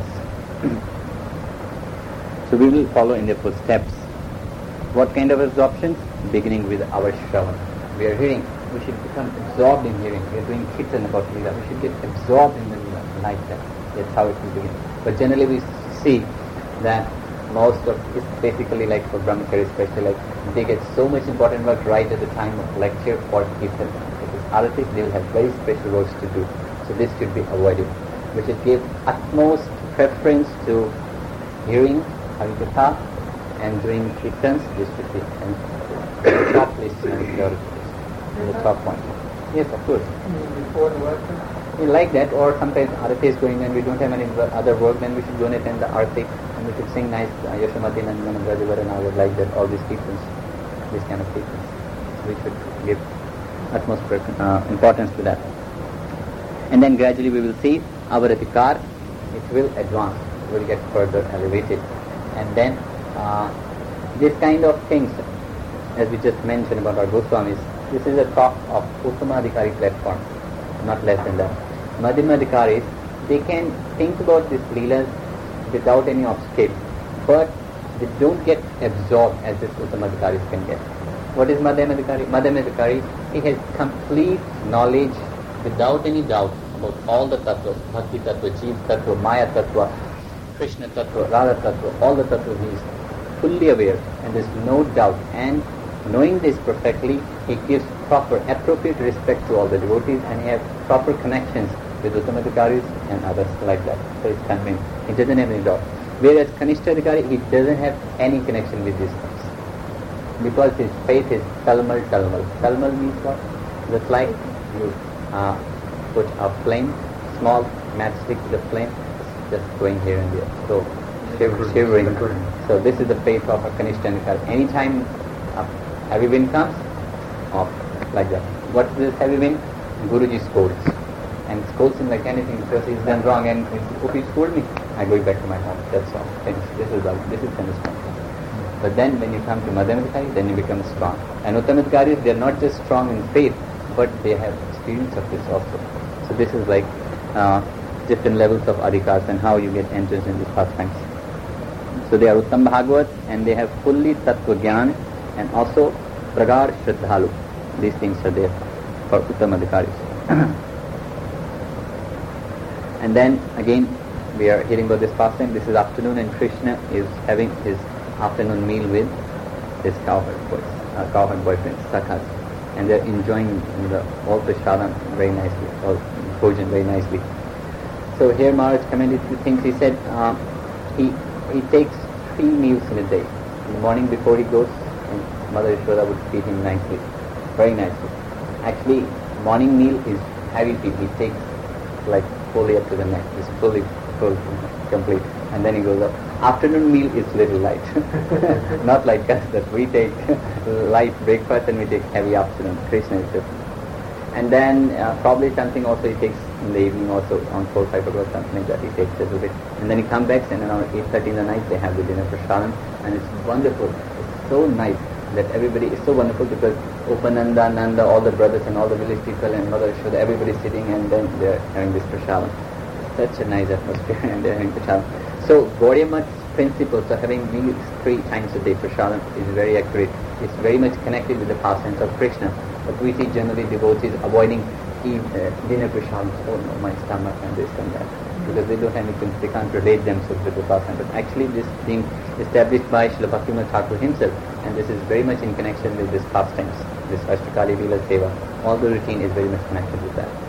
So we will follow in their footsteps. What kind of absorptions? Beginning with our Shravan. We are hearing. We should become absorbed in hearing. We are doing Kirtan about Leela. We should get absorbed in the Leela like that. That's how it will begin. But generally we see that most of it's basically like for Brahmachari especially, like they get so much important work right at the time of lecture or Kirtan. If it's Arati, they will have very special works to do. So this should be avoided. We should give utmost preference to hearing Harikatha and doing Kirtans. This should be the top list and the top point. Yes, of course. Before the work? Like that, or sometimes Arati is going and we don't have any other work, then we should go and attend the Arati and we should sing nice Yashamati Nandana Brajavara and I would like that, all these Kirtans, these kind of Kirtans. We should give utmost importance to that. And then gradually we will see our Adhikar, it will advance, it will get further elevated. And then this kind of things, as we just mentioned about our Goswamis, this is a talk of Uttamadhikari platform, not less than that. Madhyamadhikaris, they can think about these Leelas without any obstacle, but they don't get absorbed as this Uttamadhikaris can get. What is Madhyamadhikari? Madhyamadhikari, he has complete knowledge without any doubt about all the tattvas, Bhakti tattva, Jeev tattva, Maya tattva, Krishna tattva, Radha tattva, all the tattvas he is fully aware and there is no doubt. And knowing this perfectly, he gives proper, appropriate respect to all the devotees and he has proper connections with Uttamadhikaris and others like that. So it's convinced. He doesn't have any doubt. Whereas Kanishtadhikari, he doesn't have any connection with these things. Because his faith is talmal. Talmal means what? Just like you put a flame, small matchstick to the flame, just going here and there. So shivering. So this is the faith of a Kanishtadhikari. Anytime a heavy wind comes, off, like that. What's this heavy wind? Guruji scolds. And scolds him like anything because he's done wrong and if he scold me, I go back to my home. That's all. This is Kanishtadhikari. But then when you come to Madhyamadhikari, then you become strong. And Uttamadhikaris, they are not just strong in faith, but they have experience of this also. So this is like different levels of adhikars and how you get entrance in these pastimes. So they are Uttam Bhagavat and they have fully Tattva Gyan and also Pragar Shraddhalu. These things are there for Uttamadhikaris. And then again we are hearing about this pastime. This is afternoon and Krishna is having his afternoon meal with his cowherd boyfriend, Sakhas, and they're enjoying all prasadam very nicely, all bhojan very nicely. So here Maharaj commented two things. He said he takes 3 meals in a day. In the morning before he goes, and Mother Yashoda would feed him nicely, very nicely. Actually, morning meal is heavy feed. He takes like fully up to the neck. It's fully full, complete. And then he goes up. Afternoon meal is little light. Not like us that we take light breakfast and we take heavy afternoon. Krishna is different. And then probably something also he takes in the evening also on 4-5 o'clock, something like that. He takes a little bit. And then he comes back and around 8:30 in the night they have the dinner prasadam, and it's wonderful. It's so nice that everybody is so wonderful because Upananda, Nanda, all the brothers and all the village people and Mother Yashoda, everybody sitting and then they're having this prasadam. Such a nice atmosphere and they're having prasadam. So Gaudiya Math's principles of having meals 3 times a day prasadam is very accurate. It's very much connected with the pastimes of Krishna. But we see generally devotees avoiding dinner prasadam. Oh no, my stomach and this and that. Because they don't have anything, they can't relate themselves with the pastime. But actually this being established by Srila Bhaktivinoda Thakur himself, and this is very much in connection with this pastimes, this Ashtakali Leela Seva. All the routine is very much connected with that.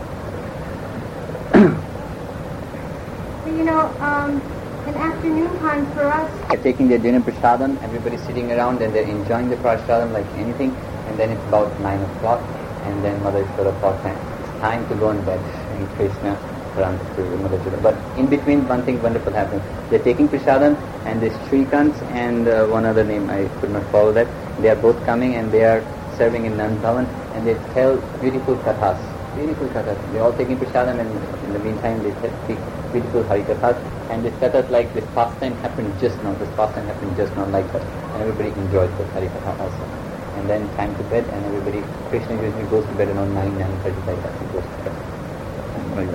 In afternoon time for us, They're taking their dinner prasadam, everybody's sitting around and they're enjoying the prasadam like anything, and then it's about 9 o'clock, and then Mother Yashoda thought it's time to go on bed, and Krishna runs to Mother Yashoda. But in between one thing wonderful happens. They're taking prasadam and these Shrikants and one other name, I could not follow that, they are both coming and they are serving in Nand Bhavan, and they tell beautiful kathas. They're all taking prasadam, and in the meantime they speak beautiful Hari Kathas, and this kathas like this pastime happened just now, like that, and everybody enjoys the Hari Katha also. And then time to bed, and everybody, Krishna usually goes to bed around 9:30 like that, he goes to bed.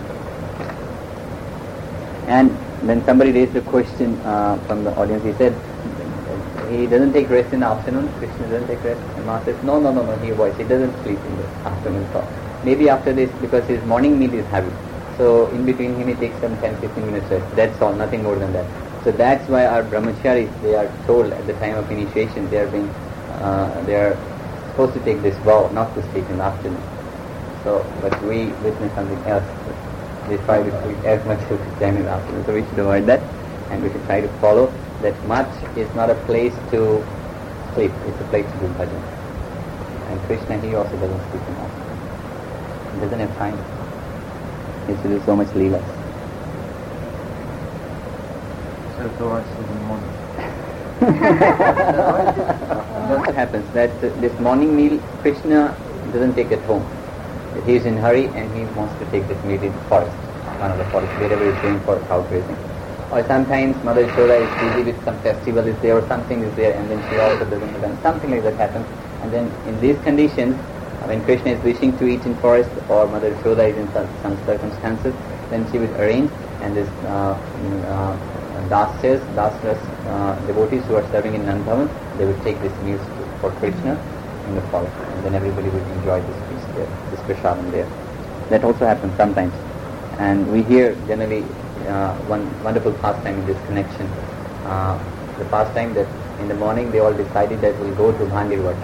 And then somebody raised a question from the audience. He said he doesn't take rest in the afternoon. Krishna doesn't take rest. And Master says no, he avoids. He doesn't sleep in the afternoon thought. Maybe after this, because his morning meal is heavy, so in between he may take some 10-15 minutes rest. That's all, nothing more than that. So that's why our brahmacharis, they are told at the time of initiation, they are supposed to take this vow not to sleep in the afternoon. So, but we witness something else. They try to sleep as much as we can in the afternoon. So we should avoid that, and we should try to follow that much is not a place to sleep, it's a place to do bhajan. And Krishna, he also doesn't sleep in the afternoon. He doesn't have time. He has to do so much leelas. So towards the morning. That's what happens, that this morning meal, Krishna doesn't take at home. He is in hurry and he wants to take this meal in the forest, one of the forest, wherever he's going for cow grazing. Or sometimes Mother Yashoda is busy with some festival is there or something is there, and then she also doesn't have done. Something like that happens. And then in these conditions, when Krishna is wishing to eat in forest or Mother Yashoda is in some circumstances, then she would arrange, and this dasras, devotees who are serving in Nand Bhavan, they would take this meal for Krishna in the forest, and then everybody would enjoy this feast there, this prasadam there. That also happens sometimes. And we hear generally one wonderful pastime in this connection. The pastime that in the morning they all decided that we'll go to Bhandirvat.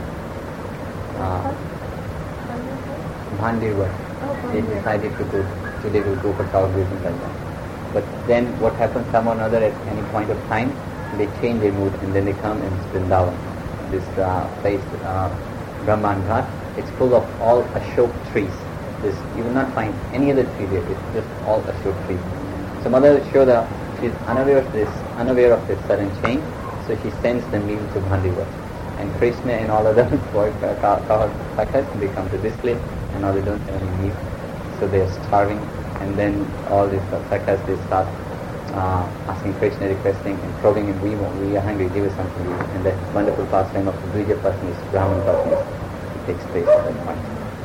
They decided to go, today we'll go for cow grazing like that. But then what happens, some or another at any point of time, they change their mood and then they come and Vrindavan. This place, Brahman Ghat, it's full of all Ashok trees. You will not find any other tree there, it's just all Ashok trees. So Mother Yashoda, she is unaware of this sudden change, so she sends the meal to Bhandirvat. And Krishna and all other Sakhas, they come to this place, and now they don't have any meat, so they are starving. And then all these Sakhas, they start asking Krishna, requesting and probing him, we are hungry, give us something to eat. And that wonderful pastime of the Dvija Pasnis, Brahman Pasnis, takes place at that point.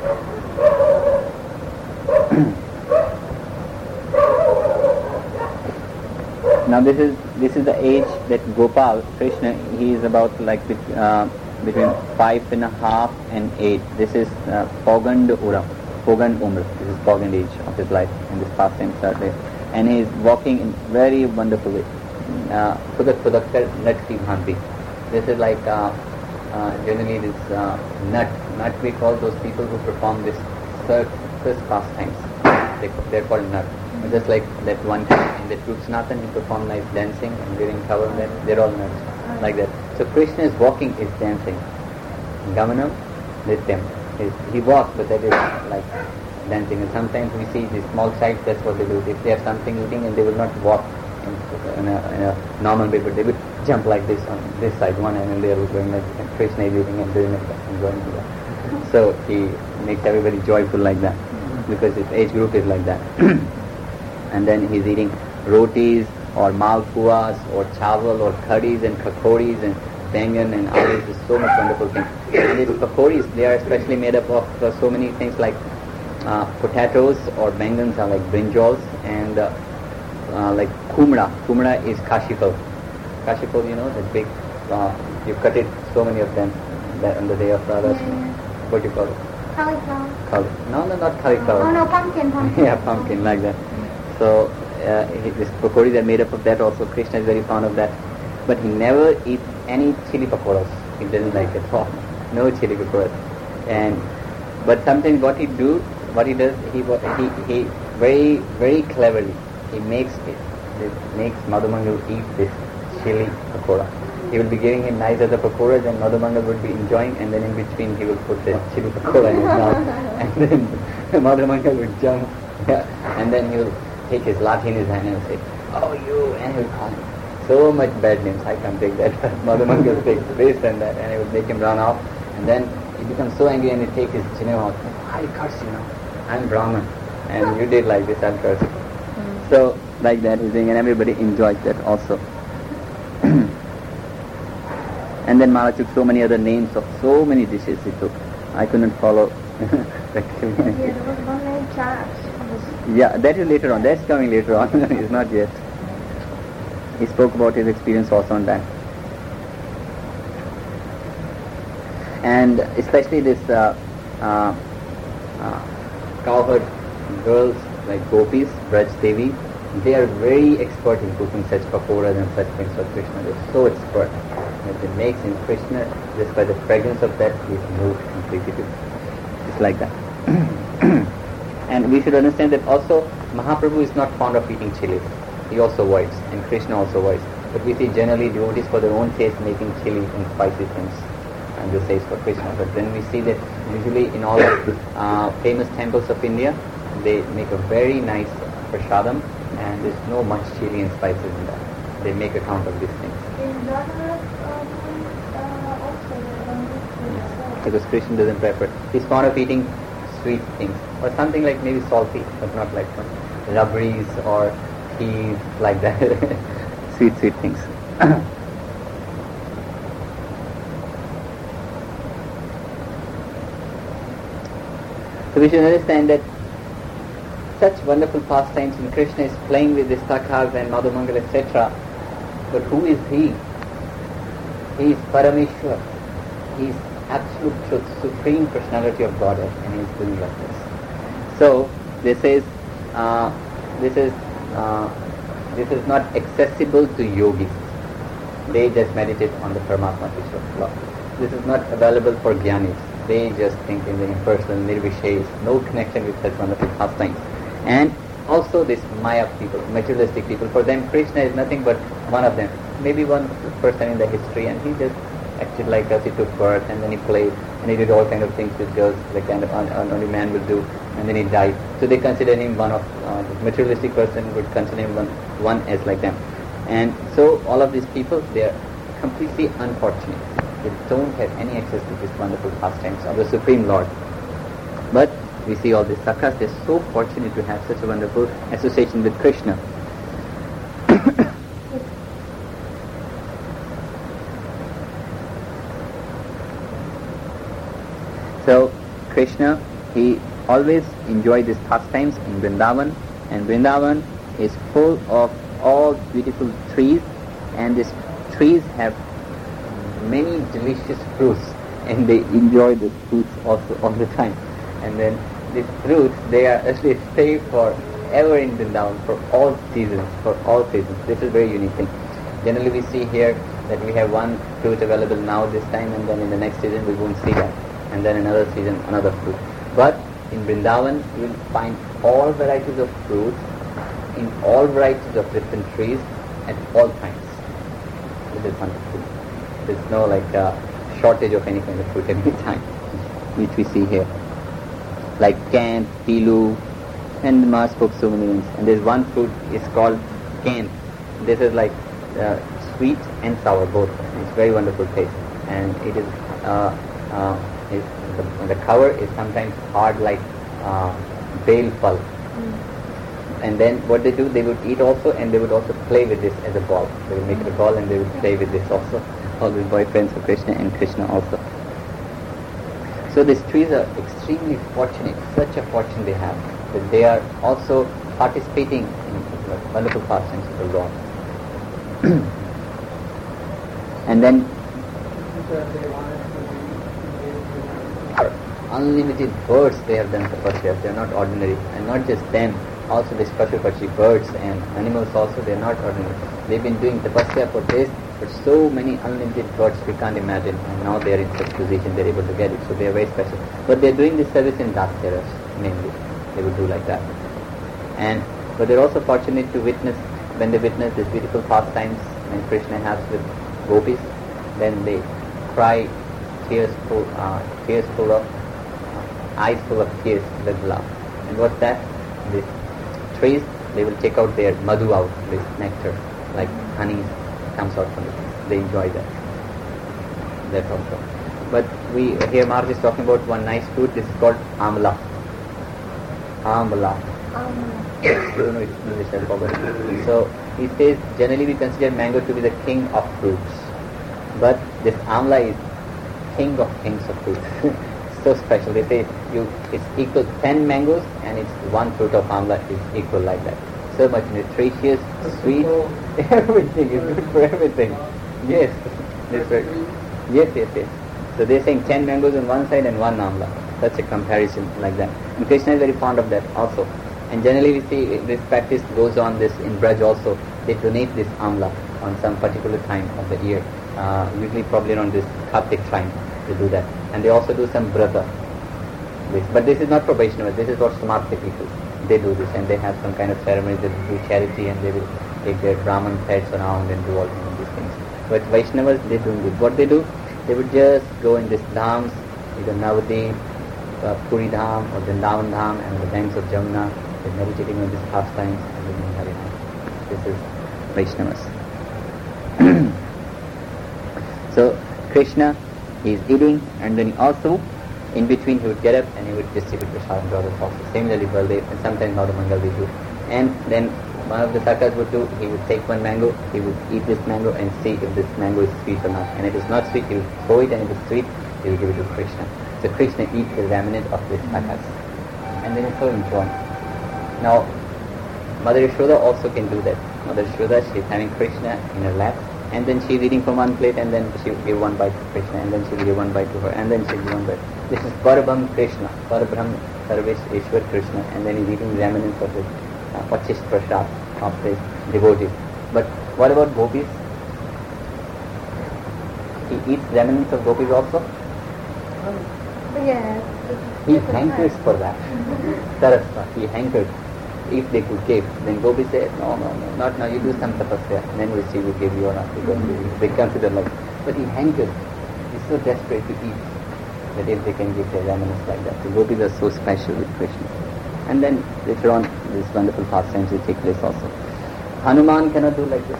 Now this is the age that Gopal, Krishna, he is about like between 5.5 and 8. This is Pogand Umr. This is Pogand age of his life, and this pastime started. And he is walking in very wonderful way. Pudak Latki Bhanti. This is like generally this nut we call those people who perform this circus pastimes. They're called nut. Just like that one in the Truth Sanatan, he performed nice dancing and wearing cover, they're all nuts like that. So Krishna is walking, is dancing. Gamanam Nityam. He walks, but that is like dancing. And sometimes we see these small child, that's what they do. If they have something eating, and they will not walk in a normal way, but they would jump like this on this side, one end, and they are going like Krishna is eating and doing it and going to that. So he makes everybody joyful like that, because his age group is like that. And then he's eating rotis or malpuas or chawal or curries and kakodis and bangan and all this is so much wonderful things. And these pakoris, they are especially made up of so many things like potatoes, or bangans are like brinjals, and like kumra. Kumra is kashifal. Kashifal, you know, that big, you cut it, so many of them on the day of Radha's. What do you call it? Cauliflower. No, not cauliflower. Oh no, pumpkin. Yeah, pumpkin, like that. So this pakoris are made up of that also. Krishna is very fond of that. But he never eats any chili pakoras. He doesn't like it at all. No chili pakoras. But sometimes what he does, he very, very cleverly, he makes Madhumangal eat this chili pakora. He will be giving him nice other pakoras, and Madhumangal would be enjoying, and then in between he will put the chili pakora in his mouth, and then Madhumangal would jump, and then he will take his lathi in his hand and say, "Oh you," and he will call him so much bad names. I can't take that. Madhumangal takes this and that, and he will make him run off, and then he becomes so angry and he takes his chin out. I curse you now. I'm Brahman, and you did like this, I'll curse you. So like that he's doing, and everybody enjoys that also. And then Maharaj took so many other names of so many dishes he took. I couldn't follow. Yeah, that is later on. That's coming later on. It's not yet. He spoke about his experience also on that. And especially this cowherd girls like gopis, Braj Devi, they are very expert in cooking such pakoras and such things for Krishna. They're so expert. That they makes in Krishna, just by the fragrance of that, he's moved completely. It's like that. And we should understand that also Mahaprabhu is not fond of eating chili. He also avoids, and Krishna also avoids. But we see generally devotees for their own taste making chili and spicy things, and this says for Krishna. But then we see that usually in all of famous temples of India, they make a very nice prasadam, and there's no much chili and spices in that. They make account of these things. Because Krishna doesn't prefer. He's fond of eating sweet things, or something like maybe salty, but not like rabris or teas, like that. sweet things. So we should understand that such wonderful pastimes, and Krishna is playing with the sakhas and Madhumangal, etc. But who is he? He is Parameshwar. He is absolute truth, supreme personality of Godhead, and he is doing like this. So this is not accessible to yogis. They just meditate on the Paramatma law. This is not available for jnanis. They just think in the impersonal, nirvishesh, no connection with such wonderful pastimes. And also this Maya people, materialistic people, for them Krishna is nothing but one of them. Maybe one person in the history, and he just acted like us. He took birth, and then he played, and he did all kind of things with girls, the kind of only man would do, and then he died. So they consider him one of the materialistic person would consider him one as like them. And so all of these people, they are completely unfortunate. They don't have any access to this wonderful pastimes of the Supreme Lord. But we see all these sakhas, they're so fortunate to have such a wonderful association with Krishna. So Krishna, he always enjoyed these pastimes in Vrindavan, and Vrindavan is full of all beautiful trees, and these trees have many delicious fruits, and they enjoy the fruits also all the time. And then these fruits, they are actually stay forever in Vrindavan for all seasons. This is a very unique thing. Generally we see here that we have one fruit available now this time, and then in the next season we won't see that, and then another season another fruit. But in Vrindavan you will find all varieties of fruits in all varieties of different trees at all times. It is wonderful. There's no shortage of any kind of fruit at any time, which we see here. Like Kant, Pilu, and Ma spoke so many names. And there's one fruit is called Kant. This is like sweet and sour both. It's very wonderful taste, and it is the cover is sometimes hard like bale pulp. And then what they do, they would eat also, and they would also play with this as a ball. They would make it a ball and they would play with this also. All the boyfriends of Krishna and Krishna also. So these trees are extremely fortunate, such a fortune they have, that they are also participating in the wonderful pastimes of the Lord. And then unlimited birds they have done tapasya. They are not ordinary, and not just them. Also these Pashu-Pakshi birds and animals also, they are not ordinary. They've been doing tapasya for this, for so many unlimited birds we can't imagine, and now they are in such position, they are able to get it, so they are very special. But they are doing this service in Dasyaras mainly. They would do like that. But they are also fortunate to witness, when they witness these beautiful pastimes when Krishna has with gopis, then they cry eyes full of tears with love. And what's that? These trees, they will take out their madhu out, this nectar, like honey comes out from it. They enjoy that. That also. But here Maharaj is talking about one nice fruit. This is called amla. Amla. I don't know if English I forgot. So he says generally we consider mango to be the king of fruits, but this amla is king of kings of fruits. So special. They say it's equal to 10 mangoes, and it's one fruit of amla is equal like that. So much nutritious, sweet, everything is good for everything. Yes, that's right. Yes. So they're saying 10 mangoes on one side and one amla. Such a comparison like that. And Krishna is very fond of that also. And generally we see this practice goes on this in Braj also. They donate this amla on some particular time of the year. Usually probably around this Kartik time they do that. And they also do some brata. But this is not for Vaishnavas, this is for Samartha people. They do this and they have some kind of ceremony, they do charity and they will take their Brahman pets around and do all these things. But Vaishnavas, they don't do. What they do, they would just go in these dhams, either Navadip, Puri Dham or Vrindavan Dham, and on the banks of Jamuna, they're meditating on these pastimes and living very nice. This is Vaishnavas. So Krishna is eating, and then also in between he would get up and he would distribute prasad to others also. Similarly Baldev, and sometimes Madhamangal we do. And then one of the sakas would do, he would take one mango, he would eat this mango and see if this mango is sweet or not. And if it's not sweet, he would throw it, and if it's sweet, he will give it to Krishna. So Krishna eats the remnant of this sakas. And then it's so enjoying. Now, Mother Yashoda also can do that. Mother Yashoda, she's having Krishna in her lap, and then she's eating from one plate, and then she will give one bite to Krishna, and then she will give one bite to her, and then she will give one bite. This is Parabram Krishna, Parabrahm Sarvesh Ishwar Krishna, and then he's eating the remnants of his Pachish Prasad of his devotees. But what about gopis? He eats remnants of gopis also? Yes. He hankers for that. Sarasva, he hankered. If they could give, then gopis say, no, not now, you do some tapasya, and then we'll see we give you or not. They consider like, but he hankered. He's so desperate to eat that if they can give their remnants like that. The gopis are so special with Krishna. And then later on, these wonderful pastimes will take place also. Hanuman cannot do like this.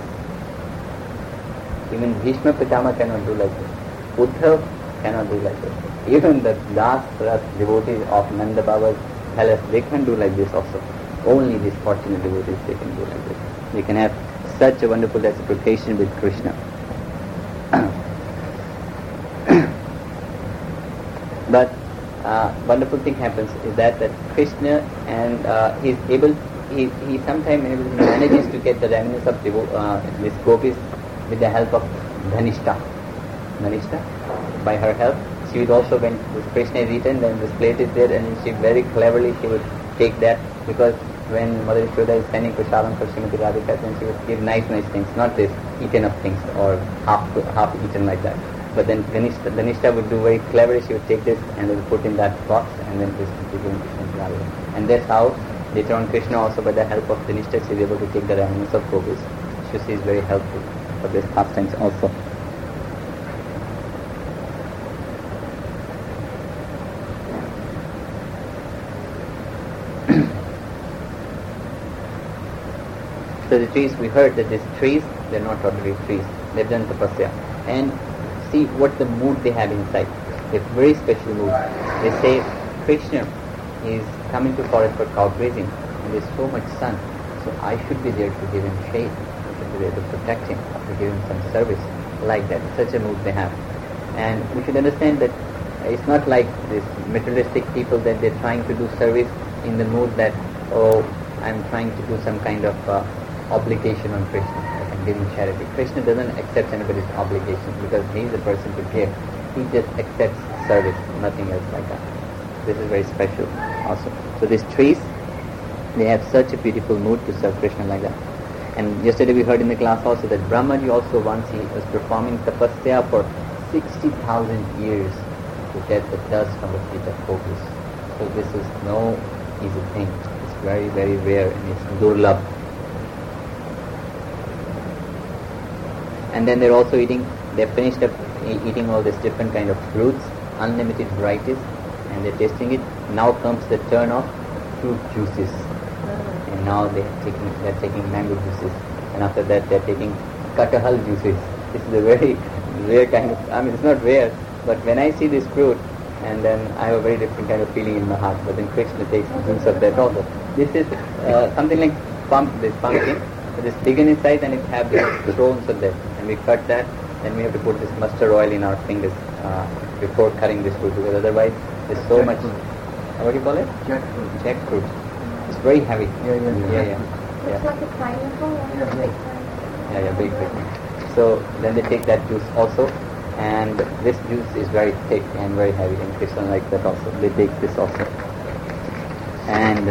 Even Bhishma Pitama cannot do like this. Uddhav cannot do like this. Even the last devotees of Nanda Baba's palace, they can do like this also. Only these fortunate devotees, they can do like this. They can have such a wonderful reciprocation with Krishna. But wonderful thing happens is that Krishna and he sometimes manages to get the remnants of these gopis with the help of Dhanishta. By her help, she would also, when this Krishna is eaten, then this plate is there, and she very cleverly she would take that, because when Mother Yashoda is sending prasadam for Srimati Radhika, then she would give nice things, not this eaten up things or half eaten like that. But then Dhanishta would do very cleverly. She would take this and then put in that box, and then this would be given to Srimati Radhika. And that's how later on Krishna also, by the help of Dhanishta, she is able to take the remnants of gopis. So she is very helpful for this pastimes also. So the trees, we heard that these trees, they're not ordinary trees. They've done tapasya. And see what the mood they have inside. They have very special mood. They say Krishna is coming to forest for cow grazing, and there's so much sun. So I should be there to give him shade. I should be there to protect him, to give him some service. Like that. Such a mood they have. And we should understand that it's not like this materialistic people that they're trying to do service in the mood that, oh, I'm trying to do some kind of obligation on Krishna. I can give him charity. Krishna doesn't accept anybody's obligation because he is the person to give. He just accepts service, nothing else like that. This is very special also. So these trees, they have such a beautiful mood to serve Krishna like that. And yesterday we heard in the class also that Brahmaji also once he was performing tapasya for 60,000 years to get the dust from the feet of gopis. So this is no easy thing. It's very, very rare and it's durlabh. And then they're also they've finished up eating all these different kind of fruits, unlimited varieties, and they're tasting it. Now comes the turn of fruit juices. And now they're taking mango juices. And after that they're taking katahal juices. This is a very rare kind of, it's not rare, but when I see this fruit, and then I have a very different kind of feeling in my heart. But then Krishna takes juice of that also. This is something like pumpkin. It is bigger inside and it have the thrones of that. And we cut that, then we have to put this mustard oil in our fingers before cutting this fruit, because otherwise there's so much. What do you call it? Jackfruit. Jackfruit. It's very heavy. Yeah. It's like a pineapple. Yeah, big. So then they take that juice also, and this juice is very thick and very heavy, and Krishna likes that also. They take this also. And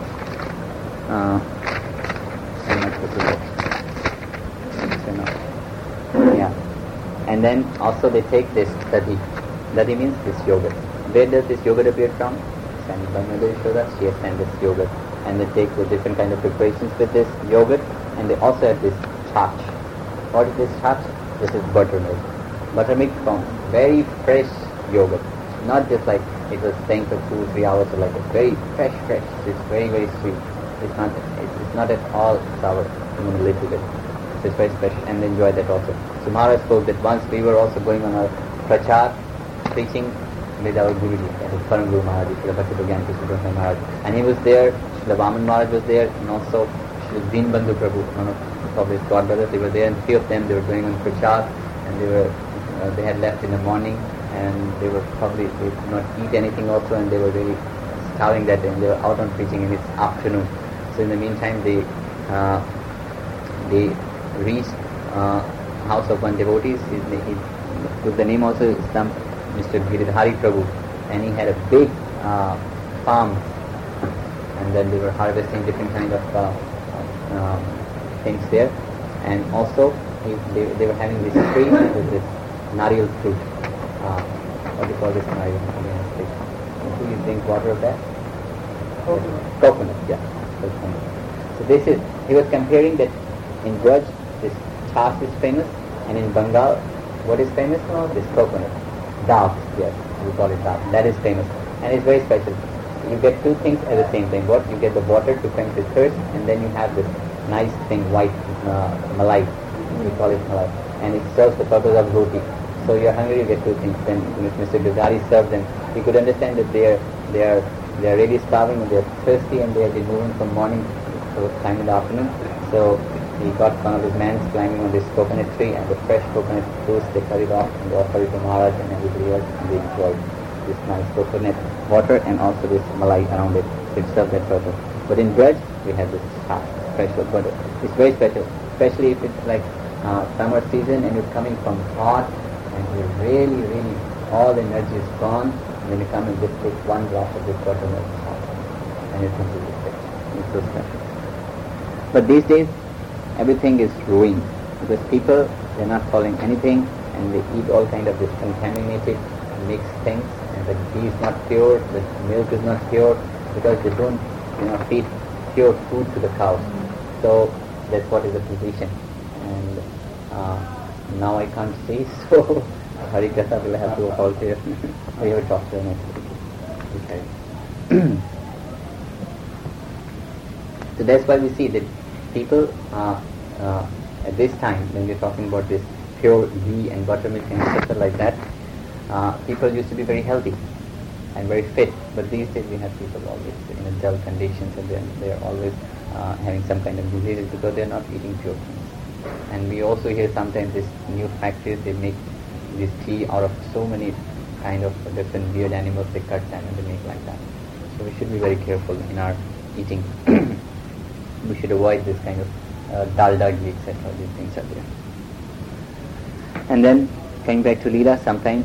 and then also they take this dadi. Dadi means this yogurt. Where does this yogurt appear from? Sent by Mother Yashoda. She has sent this yogurt. And they take the different kind of preparations with this yogurt, and they also have this chach. What is this chach? This is buttermilk. Buttermilk from very fresh yogurt. Not just like it was staying for 2-3 hours, or like a very fresh. It's very, very sweet. It's not at all sour, even a little bit. So it's very special, and they enjoy that also. So Maharaj spoke that once we were also going on our prachar, preaching with our Guruji, that is Param Guru Maharaj, Srila Bhakti-Pragyan Krishna Maharaj. And he was there, Srila Vaman Maharaj was there, and also Srila Deenbandhu Prabhu, one of his godbrothers, they were there, and 3 of them, they were going on prachar, and they had left in the morning, and they could not eat anything also, and they were really starving that day, and they were out on preaching in this afternoon. So in the meantime, they reached house of one devotee. With the name also is some Mr. Giridhari Prabhu, and he had a big farm, and then they were harvesting different kind of things there, and also they were having this tree with this nariyal fruit. What do you call this nariyal? Do you drink water of that? Coconut, yeah. Coconut. So he was comparing that in Braj, this chas is famous, and in Bengal, what is famous now? This coconut. Dal, yes, we call it dal. That is famous, and it's very special. You get 2 things at the same time. What? You get the water to quench the thirst, and then you have this nice thing, white malai. We call it malai, and it serves the purpose of roti. So you're hungry, you get 2 things. Then Mr. Girdhari served them. He could understand that they are really starving and they are thirsty, and they have been moving from morning to time in the afternoon. So he got one of his men climbing on this coconut tree, and the fresh coconut juice they carried off and they offered it to Maharaj and everybody else, and they enjoyed this nice coconut water and also this malai around it. So it served that purpose. But in bread, we have this fresh butter. It's very special, especially if it's like summer season and you're coming from hot and you're really, all the energy is gone, and then you come and just take 1 glass of this buttermilk and you think it's It's so special. But these days, everything is ruined because people, they're not following anything and they eat all kind of this contaminated mixed things, and the ghee is not pure, the milk is not pure because they don't, feed pure food to the cows. So that's what is the position. And now I can't say, so Hari Katha will have to halt here. We will talk to them next week. Okay. So that's why we see that people at this time, when we're talking about this pure ghee and buttermilk and etc. like that, people used to be very healthy and very fit, but these days we have people always in a dull conditions, and they're always having some kind of diseases because they're not eating pure things. And we also hear sometimes these new factories, they make this tea out of so many kind of different weird animals, they cut them and they make like that. So we should be very careful in our eating. We should avoid this kind of dalda ghee, etc. These things are there. And then coming back to Leela, sometimes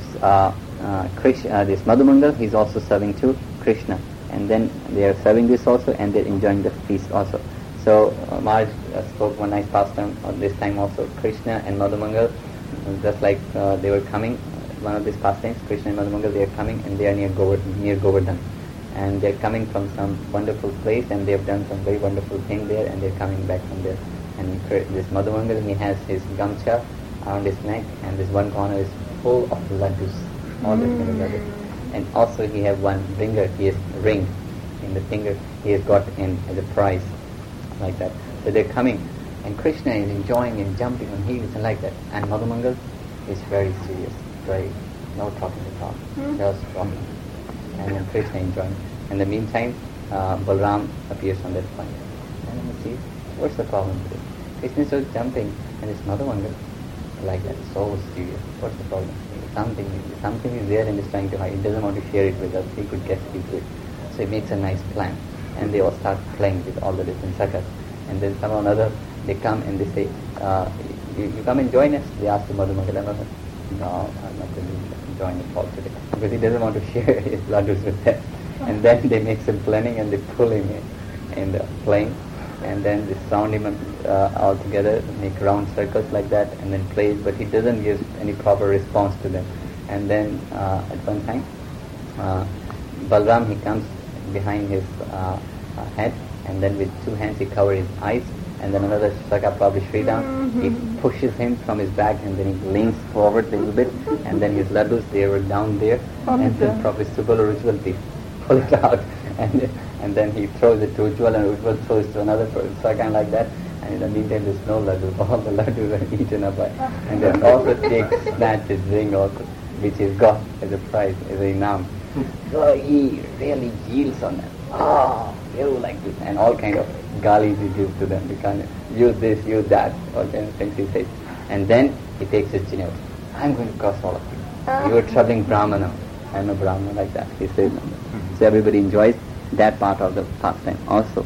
this Madhumangal, he's also serving to Krishna, and then they are serving this also, and they're enjoying the feast also. So Maharaj spoke one nice pastime this time also. Krishna and Madhumangal, just like they were coming, one of these pastimes, Krishna and Madhumangal, they are coming and they are near Govardhan, and they're coming from some wonderful place, and they have done some very wonderful thing there, and they're coming back from there. And this Madhumangal, he has his gamcha around his neck, and this one corner is full of laddus, all this kind of laddus. And also he have one ringer, he has ring in the finger, he has got in as a prize, like that. So they're coming, and Krishna is enjoying and jumping on heels and like that. And Madhumangal is very serious, very no talking at all, just rocking. And then Krishna enjoying. In the meantime, Balram appears on that point. And then he sees, what's the problem with it? Krishna is just jumping, and it's Madhumangal like that, so serious. What's the problem? Something is there and is trying to hide. He doesn't want to share it with us. He could get into it. So he makes a nice plan. And they all start playing with all the different sakas. And then somehow or another, they come and they say, you come and join us? They ask the Madhumangal. No, I'm not going to join it all today. Because he doesn't want to share his laddus with them. And then they make some planning and they pull him in the plane. And then they surround him all together, make round circles like that, and then plays, but he doesn't give any proper response to them. And then at one time, Balram, he comes behind his head, and then with two hands he covers his eyes, and then another Saka, probably Sridham, he pushes him from his back, and then he leans forward a little bit, and then his laddus, they were down there, and then probably Subal or Ujjwal, they pull it out, and then he throws it to Ujjwal, and Ujjwal throws to another person, so kind of like that. And in the meantime, there's no laddu. All the laddus are eaten up by. And then also snatch his ring also, which is got as a prize, as a inam. So he really yields on them. You like this, and all kind of galis he gives to them. You can't use this, use that, all kind of things he says. And then he takes his chin out. I'm going to curse all of you. You are troubling Brahmana. I'm a Brahmana, like that. He says. So everybody enjoys that part of the pastime also.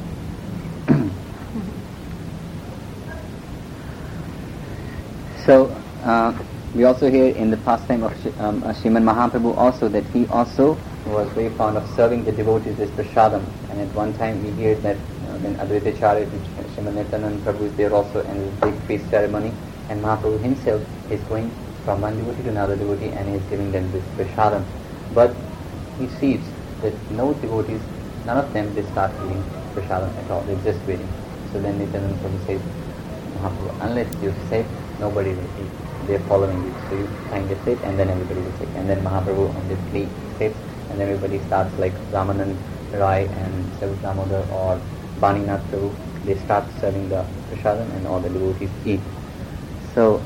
So we also hear in the pastime of Sriman Mahaprabhu also that he also was very fond of serving the devotees as prasadam. And at one time we hear that when Advaita Acharya, Sriman Nityananda Prabhu is there also, and there's a big feast ceremony, and Mahaprabhu himself is going from one devotee to another devotee and he is giving them this prasadam. But he sees that no devotees, none of them, they start eating prasadam at all. They're just waiting. So then Nityananda Prabhu says, Mahaprabhu, unless you say, nobody will eat. They are following you. So you kind of sit, and then everybody will take. And then Mahaprabhu on the plate sits, and everybody starts, like Ramanand Rai and Savu Damodar or Baninath Prabhu. They start serving the prasadam, and all the devotees eat. So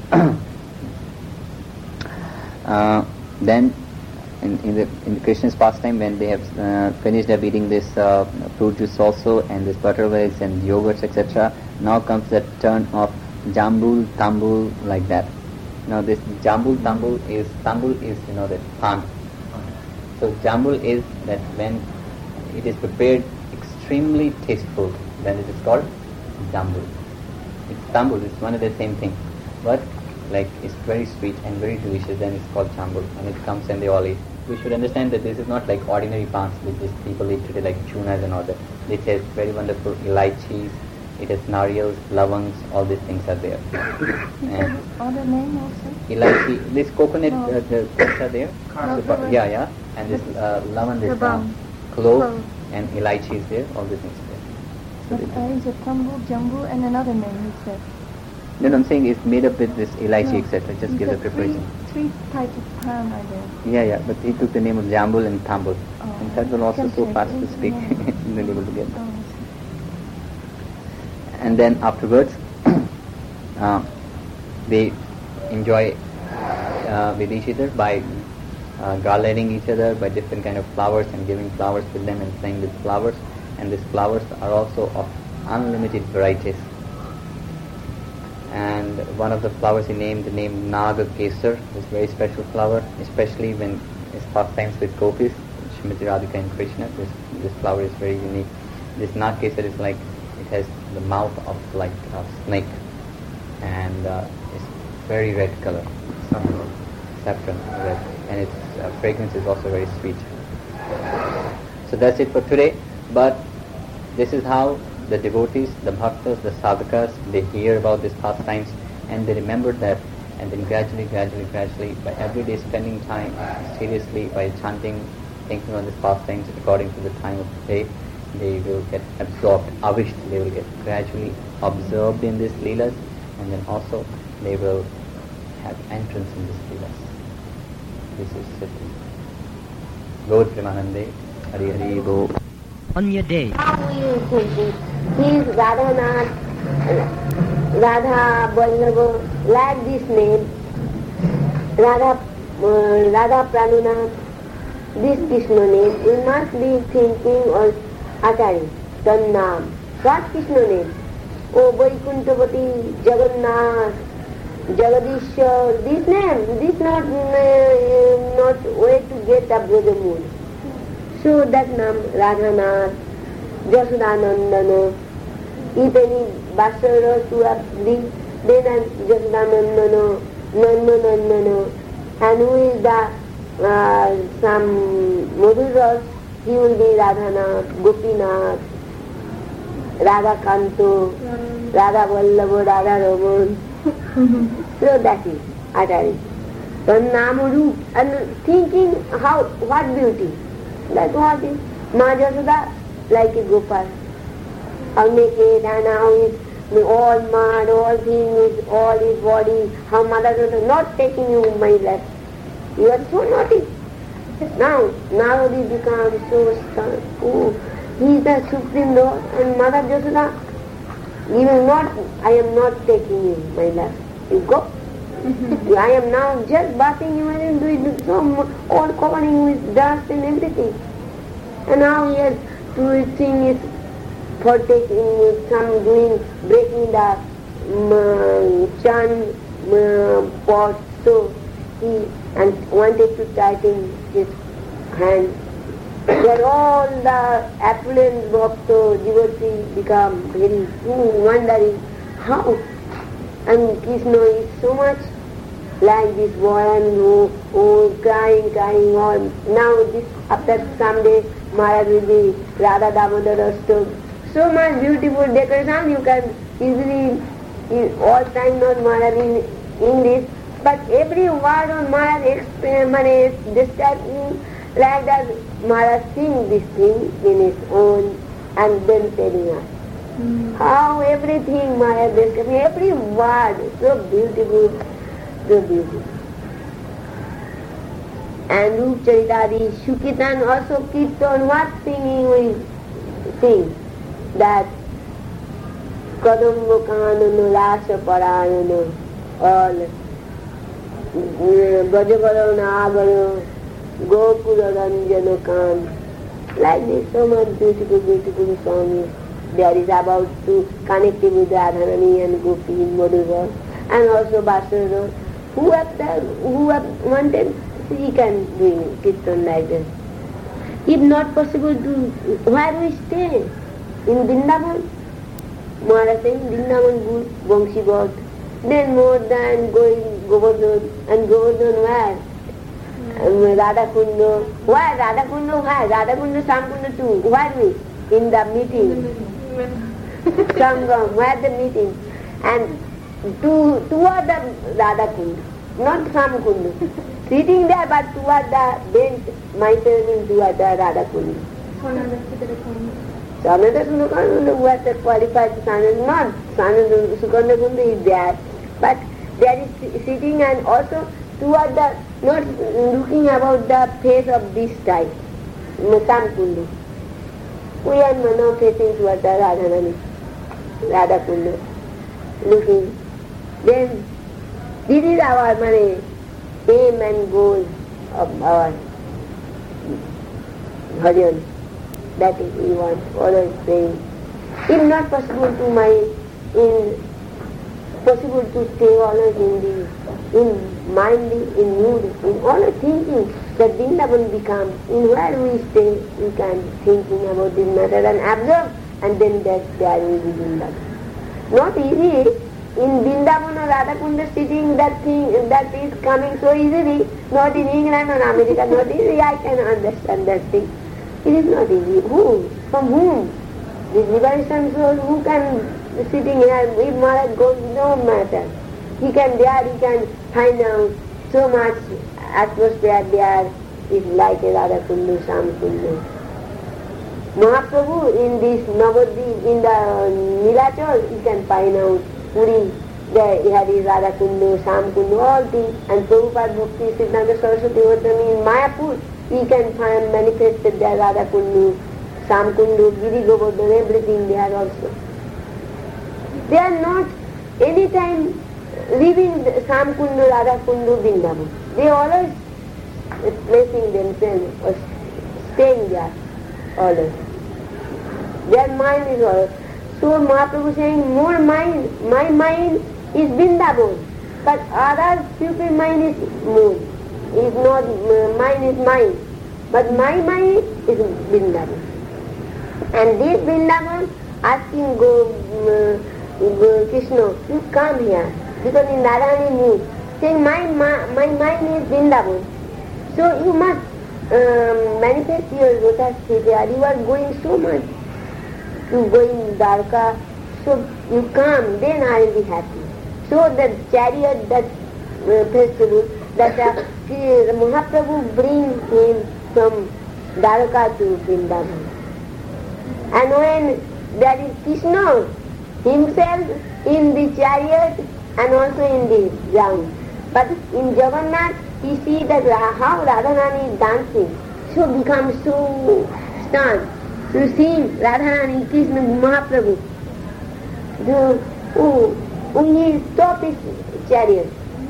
then in the Krishna's pastime, when they have finished up eating this fruit juice also, and this buttermilks and yogurts, etc., now comes the turn of Jambul, Tambul, like that. Now this Jambul, Tambul is that pan. So Jambul is that when it is prepared extremely tasteful, then it is called Jambul. It's Tambul, it's one of the same thing. But like it's very sweet and very delicious, then it's called chambul, and it comes and they all eat. We should understand that this is not like ordinary plants which these people eat today, like chunas and all that. It has very wonderful elaichis, it has nariyals, lavangs, all these things are there. And Other name also? elaichi, this coconut, No. the things are there. No, The yeah, and this lavan, this Labang. clove, Clove. and elaichi is there, all these things are there. So But is a tambu, jambu, and another name, he said. no, I'm saying it's made up with this elaichi, No, etc. Just he give the said preparation. Three types of palm are there. Yeah, but he took the name of Jambul and Tambul. Oh. And that will also Can so check fast it, to speak, yeah. not able to get Oh, that. I see. And then afterwards, they enjoy with each other by garlanding each other by different kind of flowers and giving flowers with them and playing with flowers. And these flowers are also of unlimited varieties. And one of the flowers he named the name Naga Kesar, this very special flower, especially when it's pastimes with gopis, Shrimati Radhika and Krishna. This flower is very unique. This Naga Kesar is like, it has the mouth of like a snake, and it's very red color, saffron red, and its fragrance is also very sweet. So that's it for today. But this is how the devotees, the bhaktas, the sadhakas, they hear about these pastimes and they remember that, and then gradually, by every day spending time seriously by chanting, thinking on these pastimes according to the time of the day, they will get absorbed, avished, they will get gradually absorbed in these leelas, and then also they will have entrance in these leelas. This is Siddhi. Gaur Premanande, Hari Hari Bo. On your day, How are you thinking? He is Radhanath, Radha Vallabha, like this name, Radha Pranunath, this Krishna name. We must be thinking of Acharya, Tannam. What Krishna name? Oh, Vaikunthavati, Jagannath, Jagadishwar, this name, this not way to get up with the mood. So that name, Radhanath, Jasodanandana. If any Basara to have then Jasodanandana, Nandana. And who is the some Madhuras, he will be Radhanath, Gopinath, Radhakanto, Radha Vallabha, Radha Raman. So that is Acharya. So Namarup, and thinking how, what beauty. That's what is. Ma Jasoda, like a Gopal. How naked and how is all mud, all things, all his body, how Mother Jasoda not taking you in my lap. You are so naughty. Now he becomes so strong. Oh, he is the Supreme Lord, and Mother Jasoda, he will not, I am not taking you in my lap. You go. I am now just bathing you and doing some all covering with dust and everything. And now he has to his thing is for taking some doing breaking the chan pot, so he and wanted to tighten his hand. Where all the affluent of the devotee become very wondering how. And Krishna is so much like this boy and crying all. Now this after some days Maharaj will be Radha Damodar stone. So much beautiful decoration you can easily all time not Maharaj in English, but every word on Maharaj describing like that Maharaj sing this thing in his own and then telling us. How everything Maharaj describing, every word so beautiful, so beautiful. And Rup Charitadi, Shukitan also Kirtan, what singing we sing? That Kadamba Kanana, Rasa Parayana, all Brajavarana Agara, Gokula Ranjana Kan, like this, so much beautiful songs. There is about to connect with Radharani and Gopi in Madhura, and also Basara. Who have wanted, he can do Kirtan like this. If not possible to, where we stay? In Vrindavan. Maharaj saying Vrindavan good, Vamsi God. Then more than going Govardhan, and Govardhan where? Radhakunda. Why Radhakunda? Why Radhakunda, Samkunda too? Where we? In the meeting. Sangam, where the meeting? And toward the Radhakunda, not Samkunda. Sitting there, but toward the bench, myself in toward the Radhakunda. Sananda Sukanda, who has qualified Sananda, not Sananda Sukanda Kunda is there, but there is sitting and also toward the, not looking about the face of this type, Samkunda. We are now facing toward the Radhakunda, looking. Then, this is our aim and goal of our bhajan. That is we want, always praying. If not possible to stay always in mind, in mood, in always thinking that Vrindavan becomes, in where we stay, we can thinking about this matter and observe, and then that there will be Vrindavan. Not easy in Vrindavan or Radhakunda sitting that thing that is coming so easily, not in England or America, not easy, I can understand that thing. It is not easy. Who? From whom? This liberation soul, who can sitting here, if Maharaj goes, no matter. He can find out so much atmosphere there is like a Radhakundu, Samkundu. Mahaprabhu in this Navadvip, in the Nilachal, he can find out Puri, there he had his Radhakundu, Samkundu, all things. And Prabhupada Bhakti, Siddhanta Saraswati Vatani in Mayapur, he can find manifested there Radhakundu, Samkundu, Giri Govardhan, everything there also. They are not any time leaving Samkundu, Radhakundu, Vrindavan. They are always placing themselves or staying there, always. Their mind is always. So Mahaprabhu saying, more mind, my mind is Vrindavan, but other people mind is more. Is not, mine is mine, but my mind is Vrindavan. And this Vrindavan asking Krishna, you come here, because in Narayani mood, saying my mind is Vrindavan. So you must manifest your lotus feet here. You are going so much to go in Dwarka, so you come, then I will be happy. So the chariot, that festival, that Mahaprabhu brings him from Dwarka to Vrindavan. And when there is Krishna himself in the chariot and also in the ground. But in Jagannath, he sees that how Radharani is dancing, so becomes so stunned to see Radharani, Krishna, Mahaprabhu. He stopped his chariot.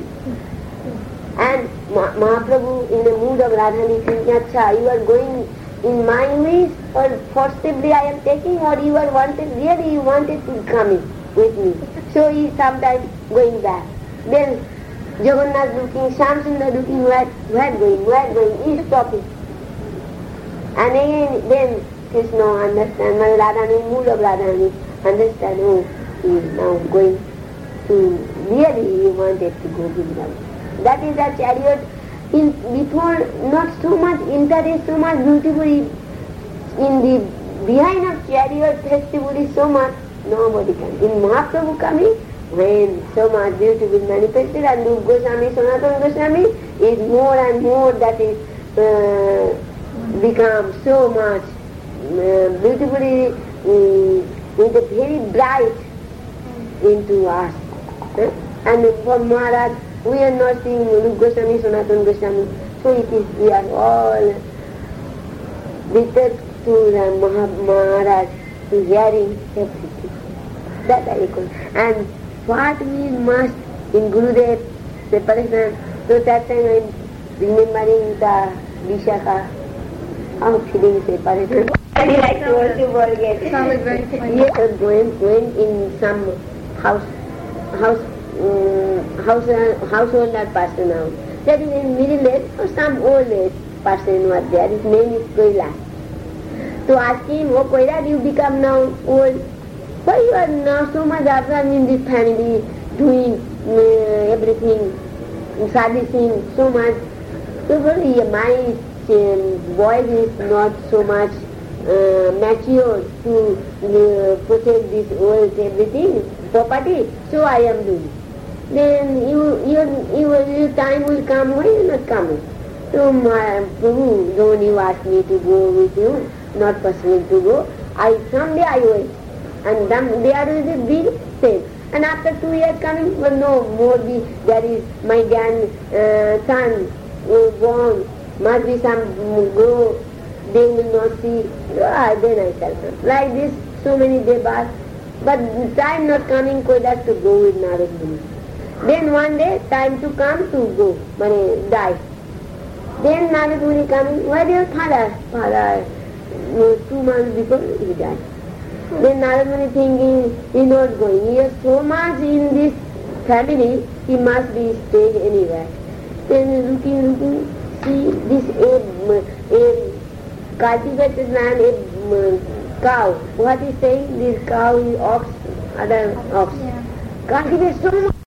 And Mahaprabhu in the mood of Radharani thinking, Acha, you are going in my wish, or forcibly I am taking, or you are really you wanted to come in with me. So he is sometimes going back. Then Jagannath looking, Shamsundar looking, where going, he stopping. And again, then Krishna understand, Radharani, mood of Radharani, understand, he is now going to, really he wanted to go Vrindavan. That is the chariot. Before, not so much interest, so much beautifully, in the behind of chariot festival is so much, nobody can. In Mahaprabhu coming, when so much beauty is manifested, and Rupa Goswami, Sanatana Goswami, is more and more that is become so much beautifully, with a very bright into us. And for Maharaj, we are not seeing Rupa Goswami, Sanatana Goswami, so it is, we are all withered to the Maharaj, to hearing everything. That I call. And what we must in Gurudev separation, so that time I am remembering the Vishaka, how feeling separation. I like to also forget. Yes, going in some householder person now. That is in middle age or some old age person was there. His name is Koila. To ask him, oh Koila, you become now old. Why you are now so much absorbed in this family, doing everything servicing so much. So my voice is not so much mature to protect this wealth, everything, property, so I am doing. Then your time will come, why you not coming? So Prabhu, don't you ask me to go with you, not possible to go. Someday I wait. And then there is a big thing. And after 2 years coming, well, no, more there is my grandson born, must be some grow, they will not see, then I shall come. Like this, so many days pass. But time not coming, Kodas to go with Narad Muni. Then one day, time to come to go, die. Then Narad Muni coming, where is your father? Father, 2 months before he died. Then Narad Muni thinking, he is not going. He is so much in this family, he must be staying anywhere. Then looking, see this a cultivated land, a cow. What is saying? This cow is ox, other ox. Yeah. Cultivates so much.